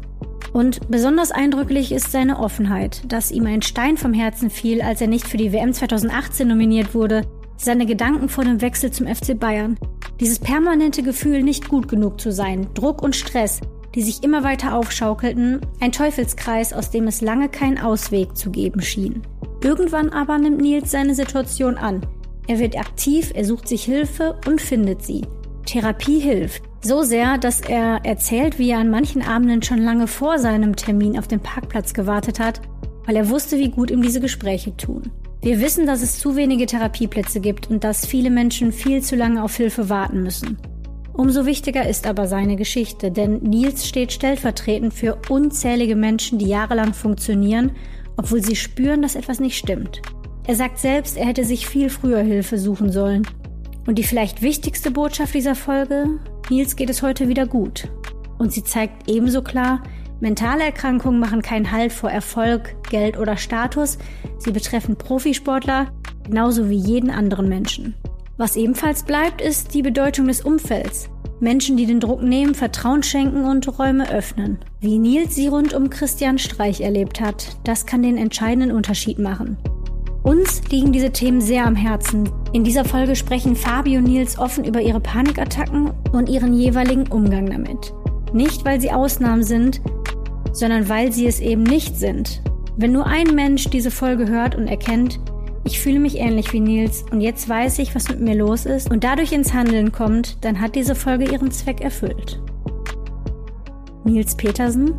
Und besonders eindrücklich ist seine Offenheit, dass ihm ein Stein vom Herzen fiel, als er nicht für die W M zweitausendachtzehn nominiert wurde, seine Gedanken vor dem Wechsel zum F C Bayern. Dieses permanente Gefühl, nicht gut genug zu sein, Druck und Stress, die sich immer weiter aufschaukelten, ein Teufelskreis, aus dem es lange keinen Ausweg zu geben schien. Irgendwann aber nimmt Nils seine Situation an. Er wird aktiv, er sucht sich Hilfe und findet sie. Therapie hilft. So sehr, dass er erzählt, wie er an manchen Abenden schon lange vor seinem Termin auf dem Parkplatz gewartet hat, weil er wusste, wie gut ihm diese Gespräche tun. Wir wissen, dass es zu wenige Therapieplätze gibt und dass viele Menschen viel zu lange auf Hilfe warten müssen. Umso wichtiger ist aber seine Geschichte, denn Nils steht stellvertretend für unzählige Menschen, die jahrelang funktionieren, obwohl sie spüren, dass etwas nicht stimmt. Er sagt selbst, er hätte sich viel früher Hilfe suchen sollen. Und die vielleicht wichtigste Botschaft dieser Folge: Nils geht es heute wieder gut. Und sie zeigt ebenso klar, mentale Erkrankungen machen keinen Halt vor Erfolg, Geld oder Status. Sie betreffen Profisportler genauso wie jeden anderen Menschen. Was ebenfalls bleibt, ist die Bedeutung des Umfelds. Menschen, die den Druck nehmen, Vertrauen schenken und Räume öffnen. Wie Nils sie rund um Christian Streich erlebt hat, das kann den entscheidenden Unterschied machen. Uns liegen diese Themen sehr am Herzen. In dieser Folge sprechen Fabi und Nils offen über ihre Panikattacken und ihren jeweiligen Umgang damit. Nicht, weil sie Ausnahmen sind, sondern weil sie es eben nicht sind. Wenn nur ein Mensch diese Folge hört und erkennt, ich fühle mich ähnlich wie Nils und jetzt weiß ich, was mit mir los ist und dadurch ins Handeln kommt, dann hat diese Folge ihren Zweck erfüllt. Nils Petersen,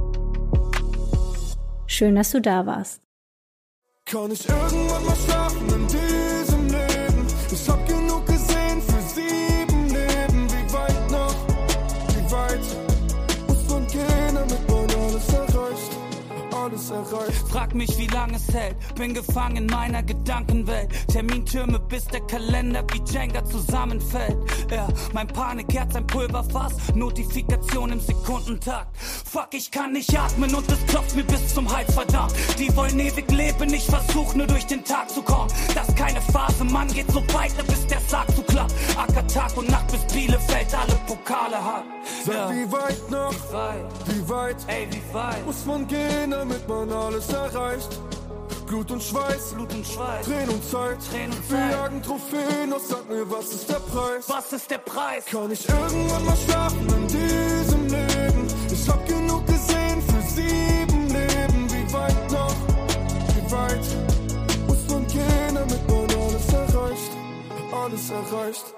schön, dass du da warst. Kann ich irgendwann mal schlafen in diesem Leben? Ich hab genug gesehen für sieben Leben. Wie weit noch? Wie weit muss man gehen, damit man alles erreicht? Alles erreicht. Frag mich, wie lange es hält. Bin gefangen in meiner Gedankenwelt. Termintürme, bis der Kalender wie Jenga zusammenfällt. Ja, mein Panikherz, ein Pulverfass. Notifikation im Sekundentakt. Fuck, ich kann nicht atmen und es klopft mir bis zum Hals, verdammt. Die wollen ewig leben, ich versuch nur durch den Tag zu kommen. Das ist keine Phase, Mann, geht so weiter, bis der Sarg zu klappt. Acker Tag und Nacht, bis Bielefeld alle Pokale hat. Sag, ja. Wie weit noch? Wie weit? Wie weit? Ey, wie weit? Muss man gehen, damit man alles erreicht? Blut und Schweiß, Blut und Schweiß, Tränen und Zeit, Tränen und Zeit. Wir jagen Trophäen, doch sag mir, was ist der Preis? Was ist der Preis? Kann ich irgendwann mal schlafen in diesem Leben? Ich hab genug gesehen für sieben Leben. Wie weit noch? Wie weit muss man gehen, damit man alles erreicht? Alles erreicht.